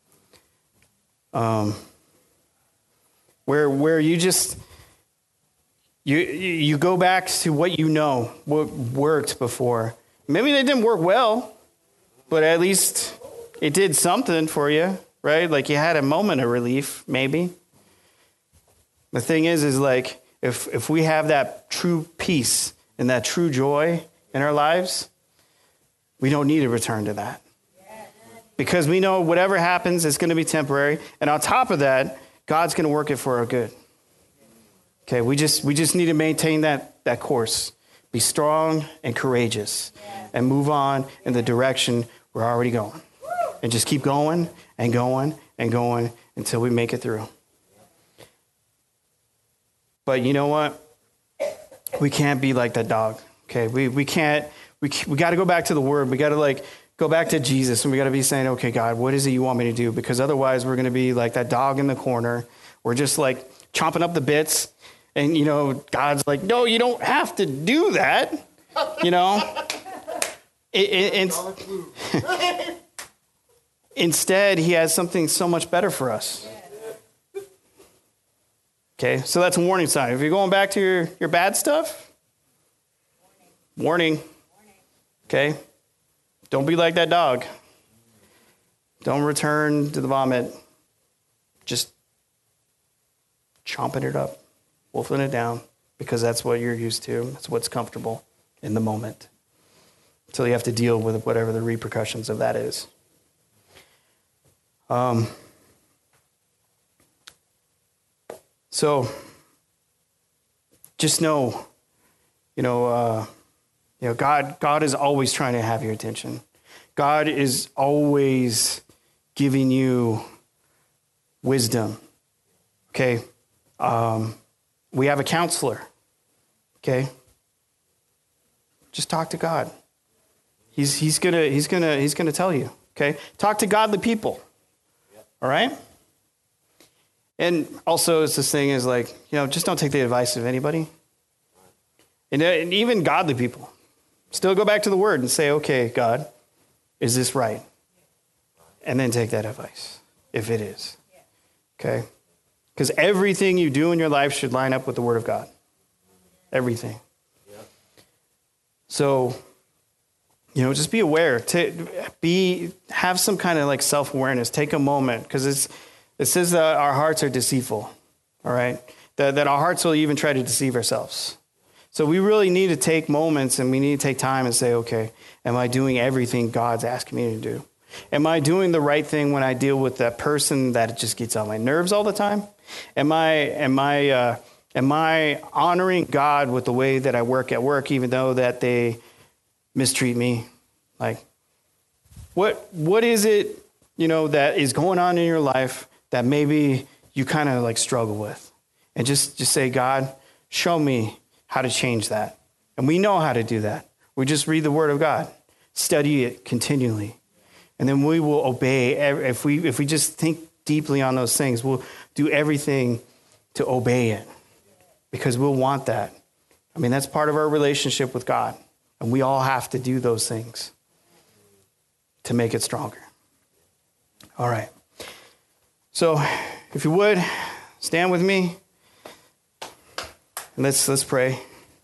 Um, where, where you just, you, you go back to what you know, what worked before. Maybe it didn't work well, but at least it did something for you, right? Like you had a moment of relief, maybe. The thing is, is like, if if we have that true peace and that true joy in our lives, we don't need to return to that. Because we know whatever happens is going to be temporary. And on top of that, God's going to work it for our good. Okay, we just we just need to maintain that, that course. Be strong and courageous and move on in the direction we're already going. And just keep going and going and going until we make it through. But you know what? We can't be like that dog. Okay, we we can't. We we got to go back to the Word. We got to like go back to Jesus, and we got to be saying, "Okay, God, what is it you want me to do?" Because otherwise, we're going to be like that dog in the corner. We're just like chomping up the bits, and you know, God's like, "No, you don't have to do that." You know. It, it, it's, instead, He has something so much better for us. Okay, so that's a warning sign. If you're going back to your, your bad stuff, warning. Okay, don't be like that dog. Don't return to the vomit. Just chomping it up, wolfing it down, because that's what you're used to. That's what's comfortable in the moment. Until you have to deal with whatever the repercussions of that is. Um. So, just know, you know, uh, you know, God, God is always trying to have your attention. God is always giving you wisdom. Okay, um, we have a counselor. Okay, just talk to God. He's he's gonna he's gonna he's gonna tell you. Okay, talk to godly people. All right. And also, it's this thing is like, you know, just don't take the advice of anybody. And, and even godly people. Still go back to the Word and say, okay, God, is this right? And then take that advice, if it is. Okay? Because everything you do in your life should line up with the Word of God. Everything. So, you know, just be aware. To be, have some kind of like self-awareness. Take a moment, because it's, it says that our hearts are deceitful, all right? That, that our hearts will even try to deceive ourselves. So we really need to take moments and we need to take time and say, okay, am I doing everything God's asking me to do? Am I doing the right thing when I deal with that person that just gets on my nerves all the time? Am I, am I, uh, am I honoring God with the way that I work at work, even though that they mistreat me? Like, what, what is it, you know, that is going on in your life that maybe you kind of like struggle with? And just, just say, God, show me how to change that. And we know how to do that. We just read the Word of God, study it continually. And then we will obey. If we, if we just think deeply on those things. We'll do everything to obey it because we'll want that. I mean, that's part of our relationship with God. And we all have to do those things to make it stronger. All right. So if you would, stand with me. And let's, let's pray.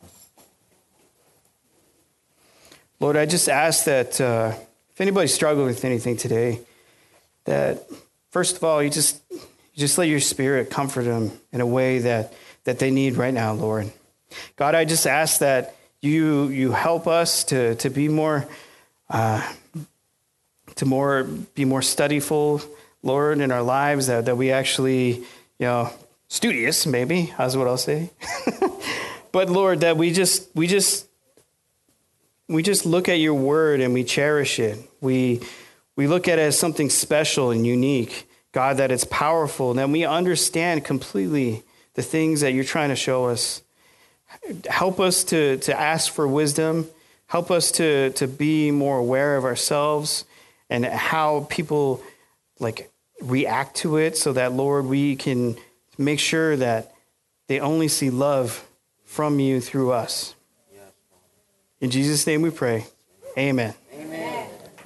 Lord, I just ask that uh, if anybody's struggling with anything today, that first of all, you just you just let your Spirit comfort them in a way that, that they need right now, Lord. God, I just ask that you you help us to to be more uh, to more be more studyful, Lord, in our lives. That that we actually, you know, studious maybe. That's what I'll say. But Lord, that we just we just. We just look at your word and we cherish it. We we look at it as something special and unique. God, that it's powerful. And then we understand completely the things that you're trying to show us. Help us to, to ask for wisdom. Help us to, to be more aware of ourselves and how people like react to it so that, Lord, we can make sure that they only see love from you through us. In Jesus' name we pray. Amen. Amen.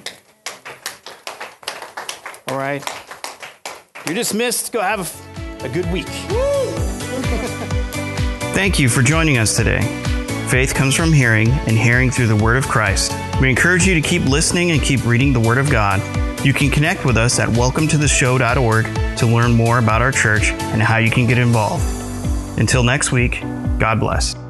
All right. You're dismissed. Go have a, a good week. Thank you for joining us today. Faith comes from hearing, and hearing through the Word of Christ. We encourage you to keep listening and keep reading the Word of God. You can connect with us at welcome to the show dot org to learn more about our church and how you can get involved. Until next week, God bless.